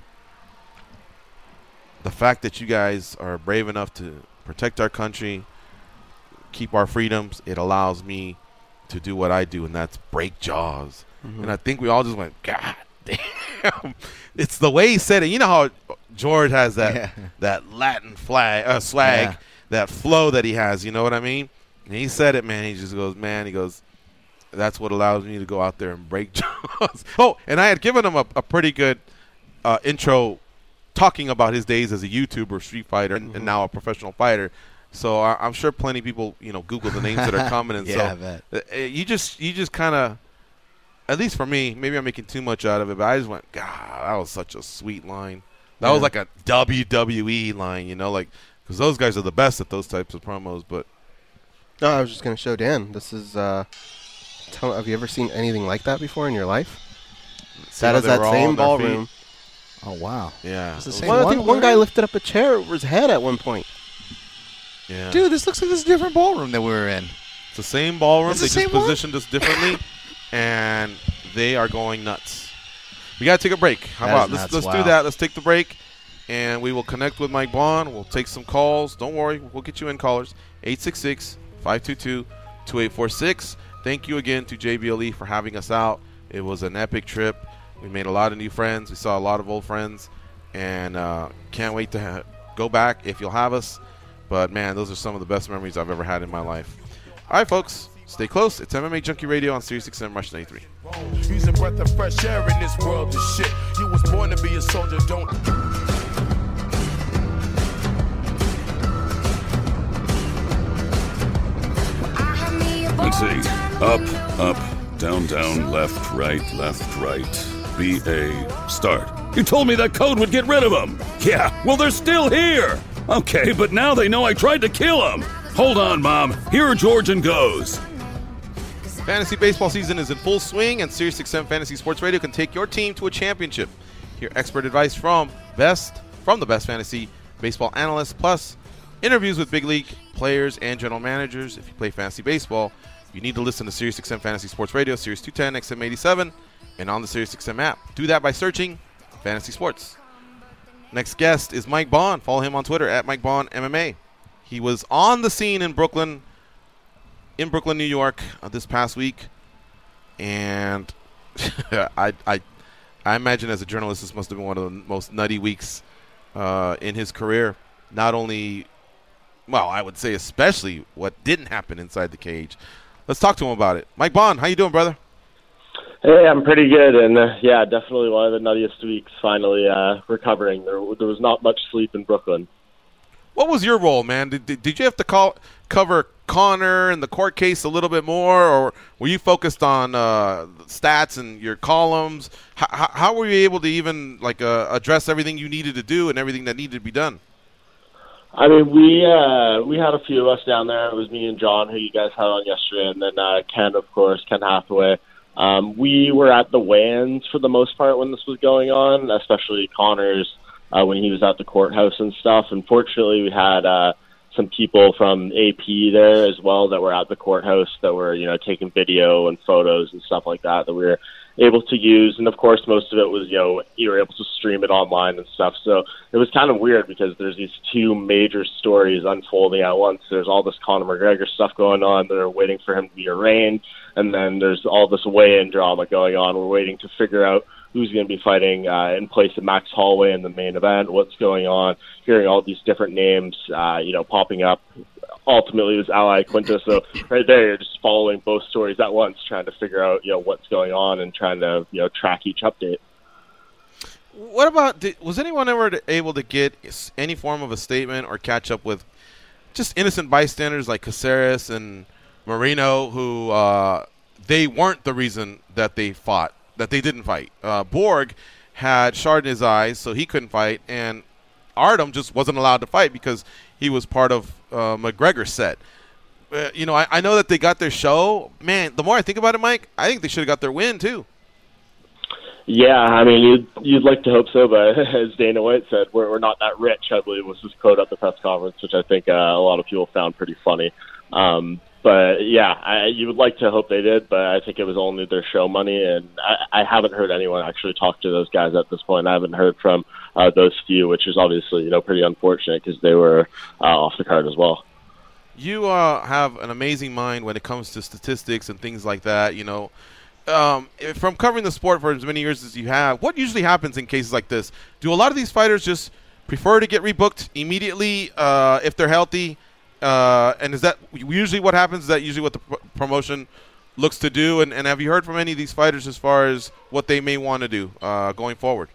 The fact that you guys are brave enough to protect our country, keep our freedoms, it allows me to do what I do, and that's break jaws. Mm-hmm. And I think we all just went, God damn. It's the way he said it. You know how George has that yeah. that Latin flag, uh, swag, yeah. that flow that he has, you know what I mean? And he said it, man. He just goes, man, he goes, that's what allows me to go out there and break jaws. Oh, and I had given him a, a pretty good uh, intro talking about his days as a YouTuber, street fighter, mm-hmm. and now a professional fighter. So I, I'm sure plenty of people, you know, Google the names that are coming. And yeah, so I bet. Uh, you just, you just kind of, at least for me, maybe I'm making too much out of it, but I just went, God, that was such a sweet line. That yeah. was like a W W E line, you know, like, because those guys are the best at those types of promos. But no, I was just going to show Dan. This is, uh, tell, have you ever seen anything like that before in your life? See that is that same ballroom. Oh, wow. Yeah. It's the same well, I one, think one guy lifted up a chair over his head at one point. Yeah. Dude, this looks like this different ballroom that we were in. It's the same ballroom. It's they the same just positioned us differently, and they are going nuts. We got to take a break. How That about is let's nuts. let's Wow. do that. Let's take the break, and we will connect with Mike Bond. We'll take some calls. Don't worry, we'll get you in, callers. eight six six, five two two, two eight four six. Thank you again to J B L E for having us out. It was an epic trip. We made a lot of new friends. We saw a lot of old friends, and uh, can't wait to ha- go back if you'll have us. But, man, those are some of the best memories I've ever had in my life. All right, folks, stay close. It's M M A Junkie Radio on Sirius X M Rush ninety-three. Use a breath of fresh air in this world of shit. You was born to be a soldier, don't. Let's see. Up, up, down, down, left, right, left, right. B A, start. You told me that code would get rid of them. Yeah, well, they're still here. Okay, but now they know I tried to kill them. Hold on, Mom. Here are George and Goes. Fantasy baseball season is in full swing, and Sirius X M Fantasy Sports Radio can take your team to a championship. Hear expert advice from best from the best fantasy baseball analysts, plus interviews with big league players and general managers. If you play fantasy baseball, you need to listen to Sirius X M Fantasy Sports Radio, Sirius two ten, X M eighty-seven, and on the Sirius X M app. Do that by searching Fantasy Sports. Next guest is Mike Bond. Follow him on Twitter at Mike Bond M M A. He was on the scene in Brooklyn, in Brooklyn, New York, uh, this past week, and I, I, I imagine as a journalist, this must have been one of the most nutty weeks uh, in his career. Not only well, I would say especially what didn't happen inside the cage. Let's talk to him about it. Mike Bohn, how you doing, brother? Hey, I'm pretty good, and uh, yeah, definitely one of the nuttiest weeks. Finally uh, recovering. There, there was not much sleep in Brooklyn. What was your role, man? Did, did, did you have to call, cover Conor and the court case a little bit more, or were you focused on uh, stats and your columns? H- how were you able to even like uh, address everything you needed to do and everything that needed to be done? I mean, we uh, we had a few of us down there. It was me and John, who you guys had on yesterday, and then uh, Ken, of course, Ken Hathaway. Um, we were at the weigh-ins for the most part when this was going on, especially Conor's uh, when he was at the courthouse and stuff. Unfortunately, we had uh, some people from A P there as well that were at the courthouse that were, you know, taking video and photos and stuff like that that we were able to use. And, of course, most of it was, you know, you were able to stream it online and stuff. So it was kind of weird because there's these two major stories unfolding at once. There's all this Conor McGregor stuff going on. They're waiting for him to be arraigned. And then there's all this weigh-in drama going on. We're waiting to figure out who's going to be fighting uh, in place of Max Holloway in the main event, what's going on, hearing all these different names, uh, you know, popping up. Ultimately, it was Al Iaquinta. So right there, you're just following both stories at once, trying to figure out, you know, what's going on and trying to, you know, track each update. What about, did, was anyone ever able to get any form of a statement or catch up with just innocent bystanders like Caceres and Marino, who uh, they weren't the reason that they fought, that they didn't fight? Uh, Borg had shard in his eyes, so he couldn't fight, and Artem just wasn't allowed to fight because he was part of uh, McGregor's set. Uh, you know, I, I know that they got their show. Man, the more I think about it, Mike, I think they should have got their win too. Yeah, I mean, you'd, you'd like to hope so, but as Dana White said, we're, we're not that rich, I believe was his quote at the press conference, which I think uh, a lot of people found pretty funny. Um, but, yeah, I, you would like to hope they did, but I think it was only their show money, and I, I haven't heard anyone actually talk to those guys at this point. I haven't heard from uh, those few, which is obviously, you know, pretty unfortunate because they were uh, off the card as well. You uh, have an amazing mind when it comes to statistics and things like that, you know. Um, from covering the sport for as many years as you have, what usually happens in cases like this? Do a lot of these fighters just prefer to get rebooked immediately uh, if they're healthy? Uh, and is that usually what happens? Is that usually what the pr- promotion looks to do? And, and have you heard from any of these fighters as far as what they may want to do uh, going forward?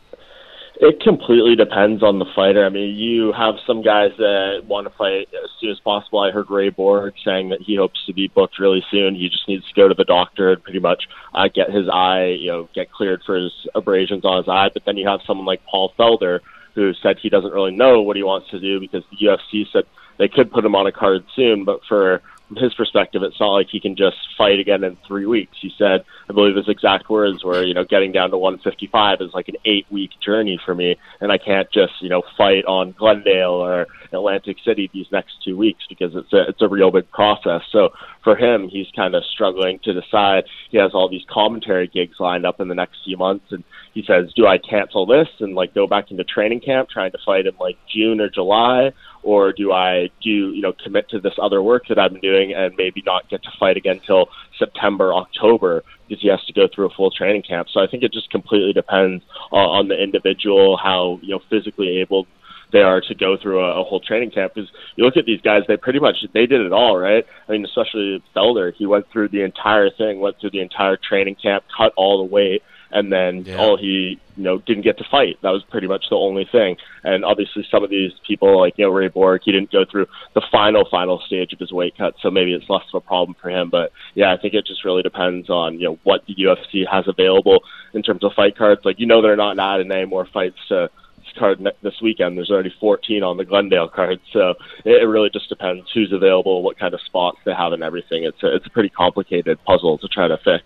It completely depends on the fighter. I mean, you have some guys that want to fight as soon as possible. I heard Ray Borg saying that he hopes to be booked really soon. He just needs to go to the doctor and pretty much uh, get his eye, you know, get cleared for his abrasions on his eye. But then you have someone like Paul Felder who said he doesn't really know what he wants to do because the U F C said they could put him on a card soon, but for from his perspective, it's not like he can just fight again in three weeks. He said, I believe his exact words were, you know, getting down to one fifty-five is like an eight-week journey for me, and I can't just, you know, fight on Glendale or Atlantic City these next two weeks because it's a, it's a real big process. So for him, he's kind of struggling to decide. He has all these commentary gigs lined up in the next few months, and he says, do I cancel this and, like, go back into training camp trying to fight in, like, June or July, or do I do, you know, commit to this other work that I've been doing and maybe not get to fight again until September, October, because he has to go through a full training camp. So I think it just completely depends on, on the individual, how, you know, physically able they are to go through a, a whole training camp. Because you look at these guys, they pretty much, they did it all, right? I mean, especially Felder, he went through the entire thing, went through the entire training camp, cut all the weight, and then yeah. all he, you know, didn't get to fight. That was pretty much the only thing. And obviously some of these people, like, you know, Ray Borg, he didn't go through the final, final stage of his weight cut, so maybe it's less of a problem for him. But, yeah, I think it just really depends on, you know, what the U F C has available in terms of fight cards. Like, you know, they're not adding any more fights to this card this weekend. There's already fourteen on the Glendale card, so it really just depends who's available, what kind of spots they have and everything. It's a, it's a pretty complicated puzzle to try to fix.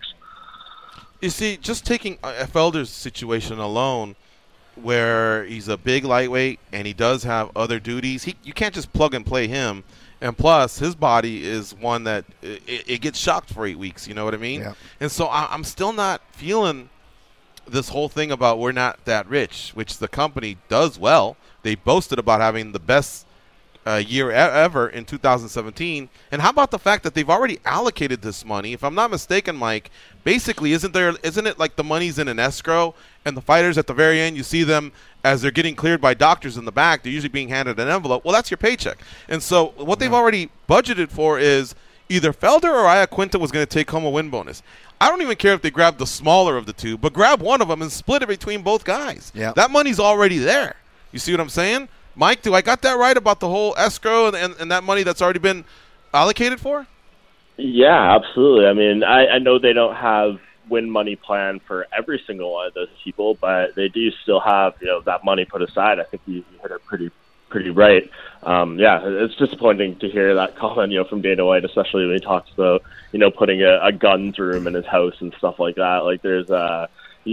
You see, just taking Felder's situation alone, where he's a big lightweight and he does have other duties, he you can't just plug and play him. And plus, his body is one that it, it gets shocked for eight weeks. You know what I mean? Yeah. And so I, I'm still not feeling this whole thing about we're not that rich, which the company does well. They boasted about having the best uh, year e- ever in two thousand seventeen. And how about the fact that they've already allocated this money? If I'm not mistaken, Mike, basically isn't there isn't it like the money's in an escrow and the fighters at the very end, you see them as they're getting cleared by doctors in the back, they're usually being handed an envelope. Well, that's your paycheck. And so what they've already budgeted for is either Felder or Iaquinta was going to take home a win bonus. I don't even care if they grab the smaller of the two, but grab one of them and split it between both guys. Yeah. That money's already there. You see what I'm saying? Mike, do I got that right about the whole escrow and, and, and that money that's already been allocated for? Yeah, absolutely. I mean, I, I know they don't have win money plan for every single one of those people, but they do still have, you know, that money put aside. I think you, you hit it pretty pretty right. Um, yeah, it's disappointing to hear that comment, you know, from Dana White, especially when he talks about, you know, putting a, a guns room in his house and stuff like that. Like, there's uh,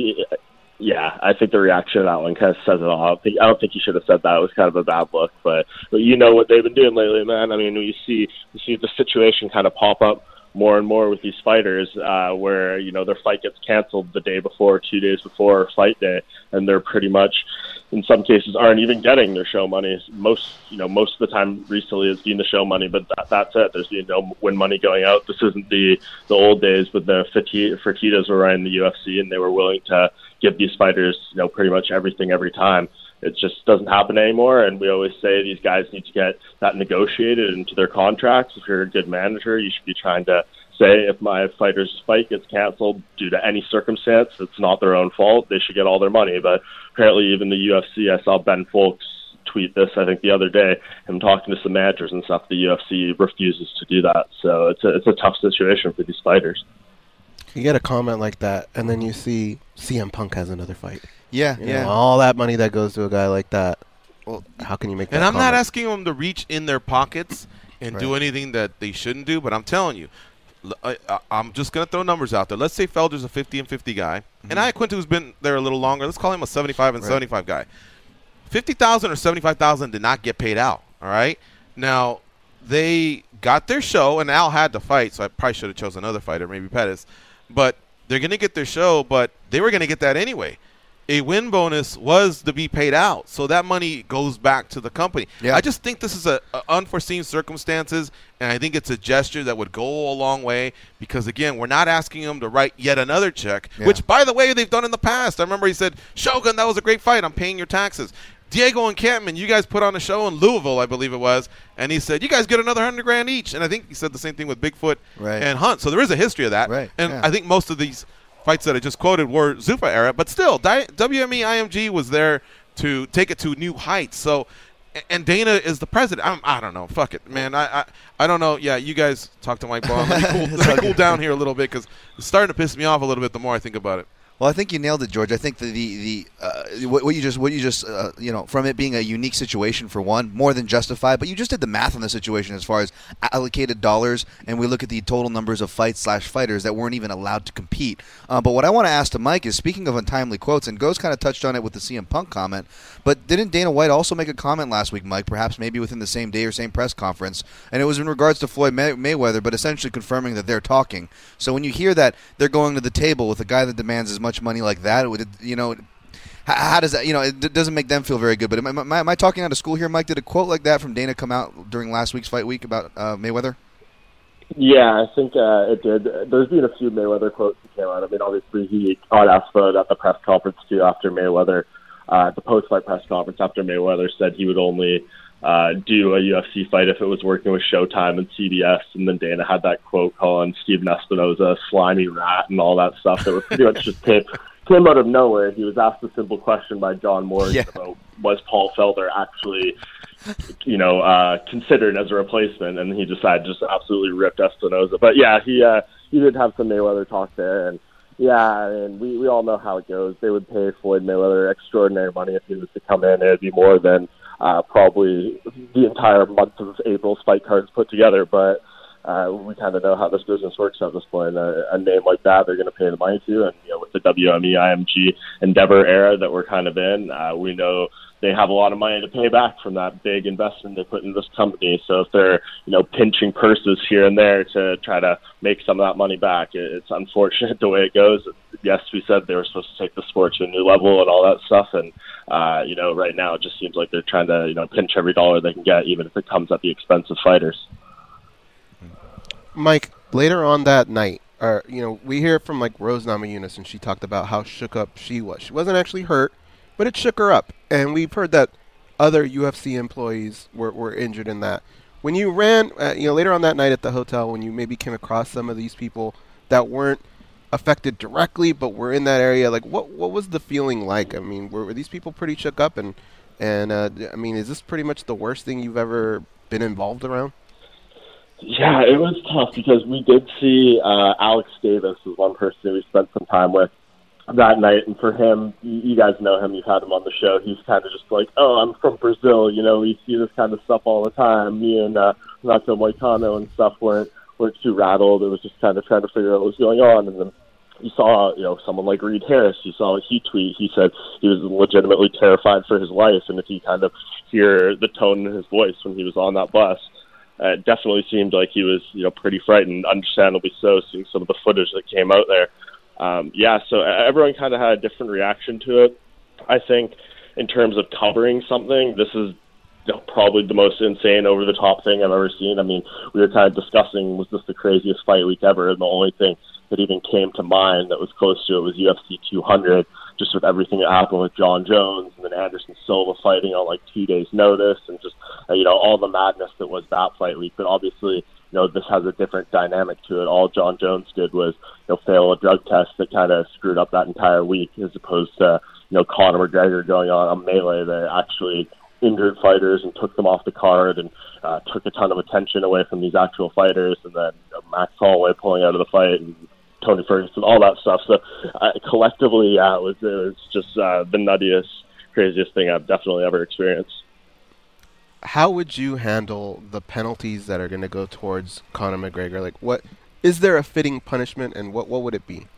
yeah, I think the reaction to that one kind of says it all. I don't think, I don't think he should have said that. It was kind of a bad look, but, but you know what they've been doing lately, man. I mean, we see we see the situation kind of pop up more and more with these fighters, uh, where, you know, their fight gets canceled the day before, two days before fight day, and they're pretty much, in some cases, aren't even getting their show money. Most, you know, most of the time recently it's been the show money, but that, that's it. There's been no win money going out. This isn't the the old days, but the Fertitas were running the U F C, and they were willing to give these fighters, you know, pretty much everything every time. It just doesn't happen anymore, and we always say these guys need to get that negotiated into their contracts. If you're a good manager, you should be trying to say, if my fighter's fight gets canceled due to any circumstance, it's not their own fault. They should get all their money. But apparently even the U F C, I saw Ben Fowlkes tweet this, I think, the other day, him talking to some managers and stuff. The U F C refuses to do that. So it's a, it's a tough situation for these fighters. You get a comment like that, and then you see C M Punk has another fight. Yeah, you yeah. Know, all that money that goes to a guy like that. Well, how can you make that And I'm comment? not asking them to reach in their pockets and Right. do anything that they shouldn't do, but I'm telling you, I, I, I'm just going to throw numbers out there. Let's say Felder's a fifty and fifty guy, mm-hmm. and Iaquinta, who's been there a little longer, let's call him a seventy-five and Right. seventy-five guy. fifty thousand or seventy-five thousand did not get paid out, all right? Now, they got their show, and Al had to fight, so I probably should have chosen another fighter, maybe Pettis. But they're going to get their show, but they were going to get that anyway. A win bonus was to be paid out, so that money goes back to the company. Yeah. I just think this is a, a unforeseen circumstances, and I think it's a gesture that would go a long way because, again, we're not asking them to write yet another check, Yeah. which, by the way, they've done in the past. I remember he said, Shogun, that was a great fight. I'm paying your taxes. Diego and Campman, you guys put on a show in Louisville, I believe it was, and he said, you guys get another hundred grand each. And I think he said the same thing with Bigfoot Right. and Hunt. So there is a history of that. Right, And yeah. I think most of these fights that I just quoted were Zuffa era, but still, Di- W M E I M G was there to take it to new heights. So, and Dana is the president. I'm, I don't know. Fuck it, man. I, I I don't know. Yeah, you guys talk to Mike Baum. Let me cool, let me cool down here a little bit because it's starting to piss me off a little bit the more I think about it. Well, I think you nailed it, George. I think the the, the uh, what, what you just what you just uh, you know, from it being a unique situation for one, more than justified. But you just did the math on the situation as far as allocated dollars, and we look at the total numbers of fights slash fighters that weren't even allowed to compete. Uh, but what I want to ask to Mike is, speaking of untimely quotes, and Ghost kind of touched on it with the C M Punk comment. But didn't Dana White also make a comment last week, Mike? Perhaps maybe within the same day or same press conference, and it was in regards to Floyd May- Mayweather, but essentially confirming that they're talking. So when you hear that they're going to the table with a guy that demands as much money like that, it would, you know, how, how does that, you know, it d- doesn't make them feel very good. But am I, am I, am I talking out of school here, Mike? Did a quote like that from Dana come out during last week's fight week about uh, Mayweather? Yeah, I think uh, it did. There's been a few Mayweather quotes that came out. I mean, obviously he got asked about it at the press conference too after Mayweather, uh, at the post-fight press conference after Mayweather said he would only uh, do a U F C fight if it was working with Showtime and C B S, and then Dana had that quote calling Steven Espinoza a slimy rat and all that stuff that was pretty much just came, came out of nowhere. He was asked a simple question by John Morgan Yeah. about was Paul Felder actually, you know, uh, considered as a replacement, and he decided just absolutely ripped Espinoza. But yeah, he uh, he did have some Mayweather talk there, and yeah, and we, we all know how it goes. They would pay Floyd Mayweather extraordinary money if he was to come in. It would be more than uh, probably the entire month of April's fight cards put together, but uh, we kind of know how this business works at this point. Uh, a name like that, they're going to pay the money to, and you know, with the W M E I M G Endeavor era that we're kind of in, uh, we know they have a lot of money to pay back from that big investment they put in this company. So if they're, you know, pinching purses here and there to try to make some of that money back, it's unfortunate the way it goes. Yes, we said they were supposed to take the sport to a new level and all that stuff. And, uh, you know, right now it just seems like they're trying to, you know, pinch every dollar they can get, even if it comes at the expense of fighters. Mike, later on that night, or, you know, we hear from, like, Rose Namajunas, and she talked about how shook up she was. She wasn't actually hurt, but it shook her up. And we've heard that other U F C employees were, were injured in that. When you ran, uh, you know, later on that night at the hotel, when you maybe came across some of these people that weren't affected directly but were in that area, like, what what was the feeling like? I mean, were, were these people pretty shook up? And, and uh, I mean, is this pretty much the worst thing you've ever been involved around? Yeah, it was tough because we did see uh, Alex Davis was one person we spent some time with that night, and for him, you guys know him, you've had him on the show, he's kind of just like, oh, I'm from Brazil, you know, we see this kind of stuff all the time. Me and uh, Renato Moicano and stuff weren't, weren't too rattled. It was just kind of trying to figure out what was going on, and then you saw, you know, someone like Reed Harris, you saw what he tweet, he said he was legitimately terrified for his life, and if you kind of hear the tone in his voice when he was on that bus, uh, it definitely seemed like he was, you know, pretty frightened, understandably so, seeing some of the footage that came out there. Um, yeah, so everyone kind of had a different reaction to it. I think in terms of covering something, this is, you know, probably the most insane, over-the-top thing I've ever seen. I mean, we were kind of discussing, was this the craziest fight week ever? And the only thing that even came to mind that was close to it was U F C two hundred, just with everything that happened with John Jones and then Anderson Silva fighting on like two days' notice, and just, uh, you know, all the madness that was that fight week. But obviously, you know, this has a different dynamic to it. All John Jones did was, you know, fail a drug test that kind of screwed up that entire week, as opposed to, you know, Conor McGregor going on a melee that actually injured fighters and took them off the card and uh, took a ton of attention away from these actual fighters, and then uh, Max Holloway pulling out of the fight and Tony Ferguson, all that stuff. So uh, collectively, yeah, it was, it was just uh, the nuttiest, craziest thing I've definitely ever experienced. How would you handle the penalties that are going to go towards Conor McGregor? Like, what is there a fitting punishment, and what, what would it be?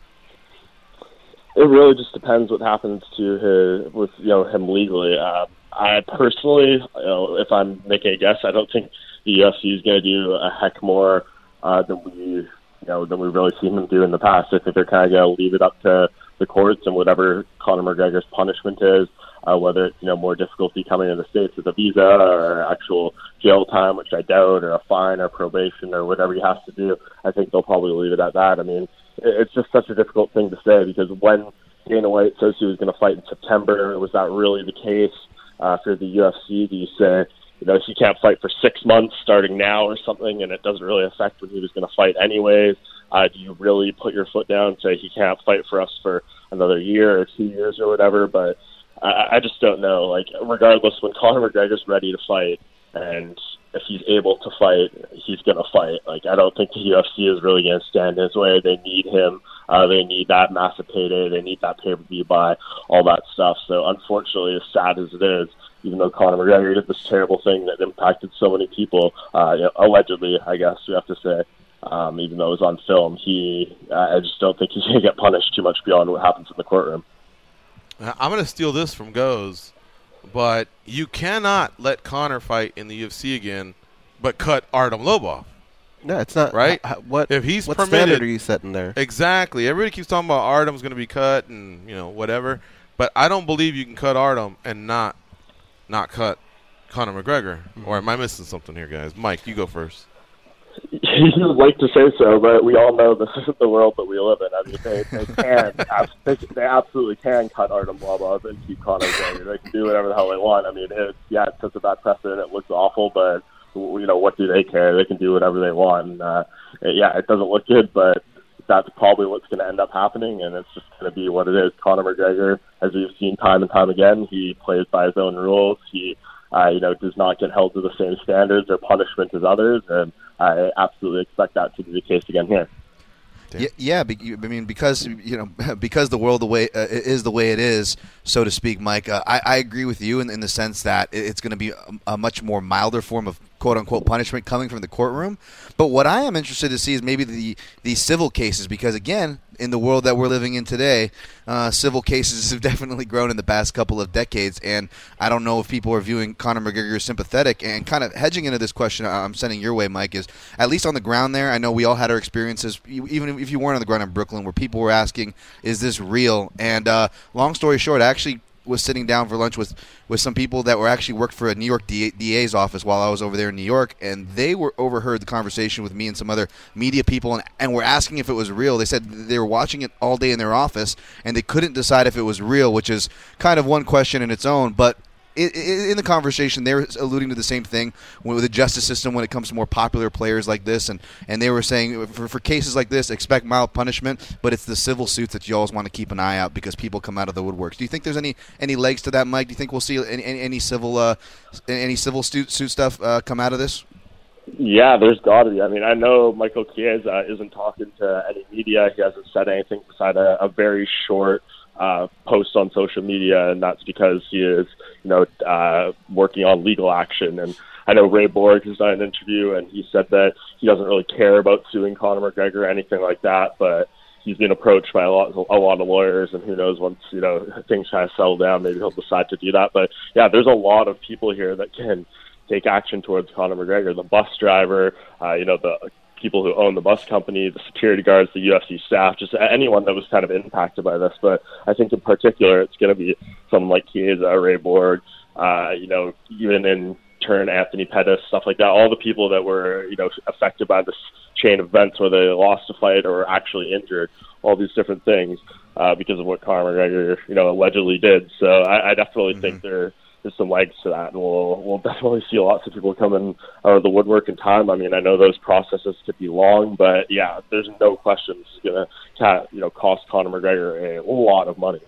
It really just depends what happens to his, with, you know, him legally. Uh, I personally, you know, if I'm making a guess, I don't think the U F C is going to do a heck more uh, than we, you know, than we've really seen them do in the past. I think they're kind of going to leave it up to the courts and whatever Conor McGregor's punishment is, uh, whether it's, you know, more difficulty coming to the States with a visa or actual jail time, which I doubt, or a fine or probation or whatever he has to do. I think they'll probably leave it at that. I mean, it's just such a difficult thing to say, because when Dana White says he was going to fight in September, was that really the case uh, for the U F C? Do you say, you know, he can't fight for six months starting now or something, and it doesn't really affect when he was going to fight anyways? Uh, do you really put your foot down and say he can't fight for us for another year or two years or whatever? But I, I just don't know. Like, regardless, when Conor McGregor's ready to fight, and if he's able to fight, he's going to fight. Like, I don't think the U F C is really going to stand his way. They need him. Uh, they need that massive payday. They need that pay-per-view buy, all that stuff. So, unfortunately, as sad as it is, even though Conor McGregor did this terrible thing that impacted so many people, uh, you know, allegedly, I guess we have to say, um, even though it was on film, he, uh, I just don't think he's going to get punished too much beyond what happens in the courtroom. I'm going to steal this from Goes, but you cannot let Conor fight in the U F C again, but cut Artem Lobov. No, it's not. Right? Uh, what, if he's what permitted, standard are you setting there? Exactly. Everybody keeps talking about Artem's going to be cut and, you know, whatever. But I don't believe you can cut Artem and not not cut Conor McGregor. Mm-hmm. Or am I missing something here, guys? Mike, you go first. You would like to say so, but we all know this isn't the world that we live in. I mean, they, they can, they, they absolutely can cut Artem Lobov and keep Conor McGregor. They can do whatever the hell they want. I mean, it, yeah, it sets a bad precedent. It looks awful, but, you know, what do they care? They can do whatever they want. And, uh, yeah, it doesn't look good, but that's probably what's going to end up happening, and it's just going to be what it is. Conor McGregor, as we've seen time and time again, he plays by his own rules. He, uh, you know, does not get held to the same standards or punishment as others, and I absolutely expect that to be the case again here. Yeah, yeah. I mean, because you know, because the world the way uh, is the way it is, so to speak, Mike. Uh, I, I agree with you in, in the sense that it's going to be a, a much more milder form of quote unquote punishment coming from the courtroom. But what I am interested to see is maybe the the civil cases, because again, in the world that we're living in today, uh, civil cases have definitely grown in the past couple of decades, and I don't know if people are viewing Conor McGregor as sympathetic. And kind of hedging into this question I'm sending your way, Mike, is at least on the ground there, I know we all had our experiences, even if you weren't on the ground in Brooklyn, where people were asking, is this real? And uh, long story short, I actually was sitting down for lunch with, with some people that were actually worked for a New York D A's office while I was over there in New York, and they were overheard the conversation with me and some other media people, and, and were asking if it was real. They said they were watching it all day in their office, and they couldn't decide if it was real, which is kind of one question in its own, but in the conversation, they were alluding to the same thing with the justice system when it comes to more popular players like this, and, and they were saying for, for cases like this, expect mild punishment, but it's the civil suits that you always want to keep an eye out because people come out of the woodworks. Do you think there's any, any legs to that, Mike? Do you think we'll see any, any, any civil uh, any civil suit, suit stuff uh, come out of this? Yeah, there's got to be. I mean, I know Michael Chiesa isn't talking to any media. He hasn't said anything beside a, a very short Uh, post on social media, and that's because he is, you know, uh, working on legal action. And I know Ray Borg has done an interview, and he said that he doesn't really care about suing Conor McGregor or anything like that, but he's been approached by a lot, a lot of lawyers, and who knows, once, you know, things kind of settle down, maybe he'll decide to do that. But yeah, there's a lot of people here that can take action towards Conor McGregor. The bus driver, uh, you know, the people who own the bus company, the security guards, the U F C staff, just anyone that was kind of impacted by this. But I think in particular, it's going to be someone like Chiesa, Ray Borg, uh, you know, even in turn Anthony Pettis, stuff like that. All the people that were, you know, affected by this chain of events where they lost a fight or were actually injured, all these different things uh, because of what Conor McGregor, you know, allegedly did. So I, I definitely mm-hmm. think there. There's some legs to that, and we'll we'll definitely see lots of people coming out of the woodwork in time. I mean, I know those processes could be long, but yeah, there's no question this is going to, you know, cost Conor McGregor a lot of money.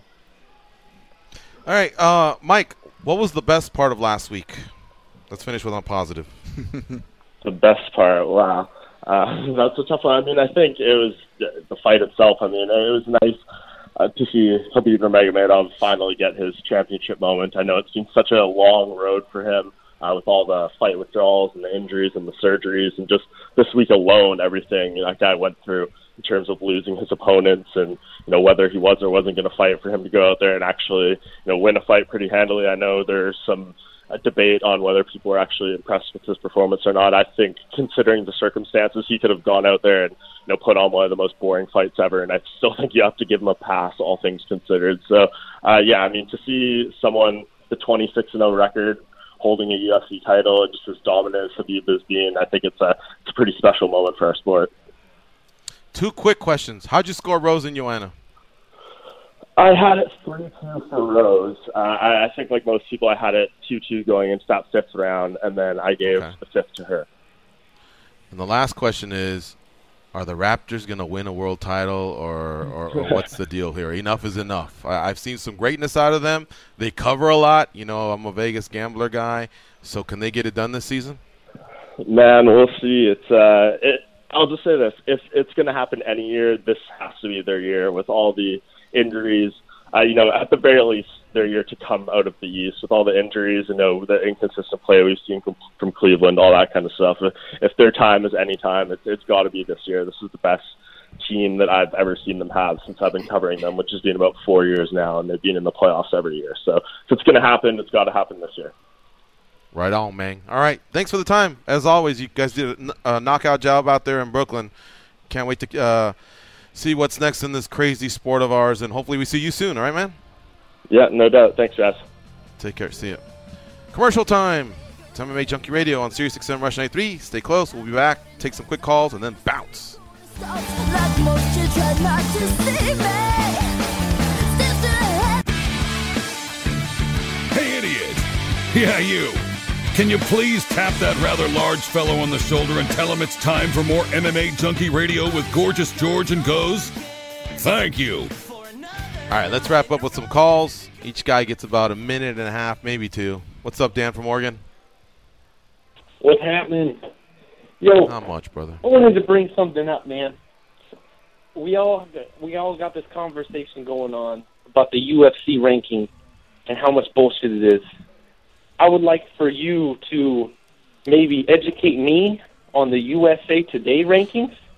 All right, uh, Mike, what was the best part of last week? Let's finish with on positive. The best part, wow, uh, that's a tough one. I mean, I think it was the fight itself. I mean, it was nice. Uh, to see Khabib Nurmagomedov finally get his championship moment. I know it's been such a long road for him uh, with all the fight withdrawals and the injuries and the surgeries, and just this week alone, everything that guy went through in terms of losing his opponents, and you know whether he was or wasn't going to fight, for him to go out there and actually you know win a fight pretty handily. I know there's some a debate on whether people are actually impressed with his performance or not. I think, considering the circumstances, he could have gone out there and you know put on one of the most boring fights ever, and I still think you have to give him a pass, all things considered. So, uh, yeah, I mean, to see someone, the twenty-six and oh record, holding a U F C title, and just as dominant as Khabib is being, I think it's a, it's a pretty special moment for our sport. Two quick questions. How'd you score Rose and Joanna? I had it three two for Rose. Uh, I, I think, like most people, I had it two two going into that fifth round, and then I gave okay. the fifth to her. And the last question is, are the Raptors going to win a world title, or, or, or what's the deal here? Enough is enough. I, I've seen some greatness out of them. They cover a lot. You know, I'm a Vegas gambler guy. So can they get it done this season? Man, we'll see. It's uh, it, I'll just say this. If it's going to happen any year, this has to be their year with all the injuries. Uh, you know, at the very least, their year to come out of the East with all the injuries, you know, the inconsistent play we've seen from, from Cleveland, all that kind of stuff. If their time is any time, it's, it's got to be this year. This is the best team that I've ever seen them have since I've been covering them, which has been about four years now, and they've been in the playoffs every year. So if it's going to happen, it's got to happen this year. Right on, man. All right. Thanks for the time. As always, you guys did a knockout job out there in Brooklyn. Can't wait to uh, see what's next in this crazy sport of ours, and hopefully we see you soon. All right, man? Yeah, no doubt. Thanks, Jess. Take care. See you. Commercial time. It's M M A Junkie Radio on Sirius X M Rush ninety-three. Stay close. We'll be back. Take some quick calls, and then bounce. Hey, idiot. Yeah, you. Can you please tap that rather large fellow on the shoulder and tell him it's time for more M M A Junkie Radio with Gorgeous George and Goes? Thank you. All right, let's wrap up with some calls. Each guy gets about a minute and a half, maybe two. What's up, Dan from Oregon? What's happening? Yo, not much, brother. I wanted to bring something up, man. We all we all got this conversation going on about the U F C ranking and how much bullshit it is. I would like for you to maybe educate me on the U S A Today rankings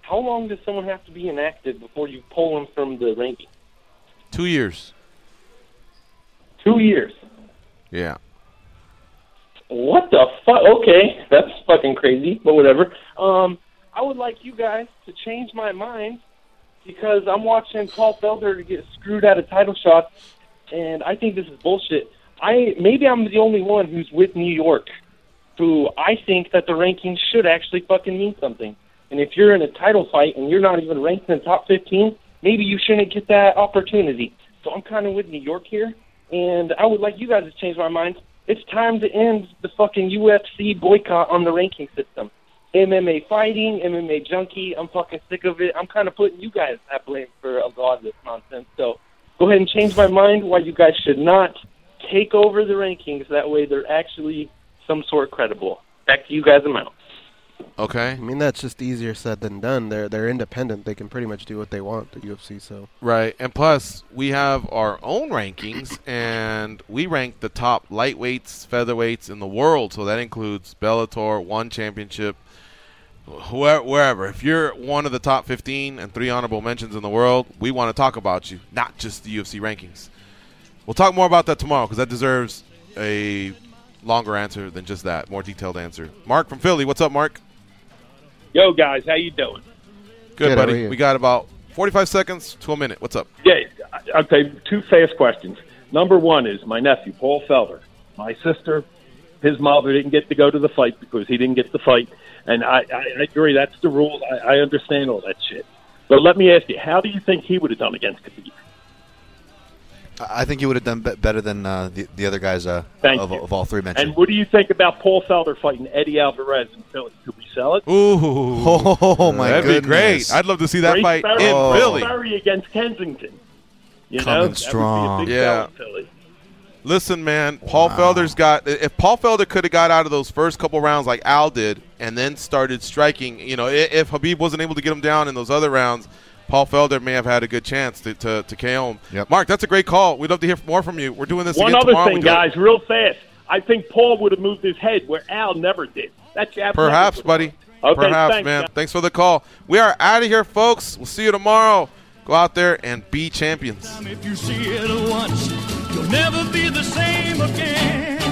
how long does someone have to be inactive before you pull them from the ranking? Two years. Two years. Yeah. What the fuck? Okay, that's fucking crazy, but whatever. Um, I would like you guys to change my mind because I'm watching Paul Felder get screwed out of title shots, and I think this is bullshit. I maybe I'm the only one who's with New York, who I think that the rankings should actually fucking mean something. And if you're in a title fight and you're not even ranked in the top fifteen, maybe you shouldn't get that opportunity. So I'm kind of with New York here, and I would like you guys to change my mind. It's time to end the fucking U F C boycott on the ranking system. M M A fighting, M M A junkie, I'm fucking sick of it. I'm kind of putting you guys at blame for a lot of this nonsense. So go ahead and change my mind why you guys should not take over the rankings. That way they're actually some sort credible. Back to you guys, I'm out. Okay. I mean, that's just easier said than done. They're they're independent. They can pretty much do what they want, the U F C. So Right. And plus, we have our own rankings, and we rank the top lightweights, featherweights in the world. So that includes Bellator, One Championship, whoever, wherever. If you're one of the top fifteen and three honorable mentions in the world, we want to talk about you, not just the U F C rankings. We'll talk more about that tomorrow because that deserves a longer answer than just that, more detailed answer. Mark from Philly. What's up, Mark? Yo, guys, how you doing? Good, Good, buddy. We got about forty-five seconds to a minute. What's up? Yeah, okay, two fast questions. Number one is my nephew, Paul Felder. My sister, his mother didn't get to go to the fight because he didn't get the fight. And I, I, I agree, that's the rules. I, I understand all that shit. But let me ask you, how do you think he would have done against Khabib? I think he would have done be- better than uh, the, the other guys uh, Thank of, you. of all three mentioned. And what do you think about Paul Felder fighting Eddie Alvarez in Philly? Could we sell it? Ooh. Oh, my That'd goodness. be great. I'd love to see that Grace fight Barry, in Grace Philly. Barry against Kensington. You know, Coming that strong. would be a big Yeah. sell in Philly. Listen, man, Paul Wow. Felder's got – if Paul Felder could have got out of those first couple rounds like Al did and then started striking, you know, if, if Khabib wasn't able to get him down in those other rounds, Paul Felder may have had a good chance to, to, to K O him. Yep. Mark, that's a great call. We'd love to hear more from you. We're doing this One again other tomorrow. thing, We do it- guys, real fast. I think Paul would have moved his head where Al never did. That's Al Perhaps, never buddy. Okay, Perhaps, thanks, man. guys. Thanks for the call. We are out of here, folks. We'll see you tomorrow. Go out there and be champions. If you see it once, you'll never be the same again.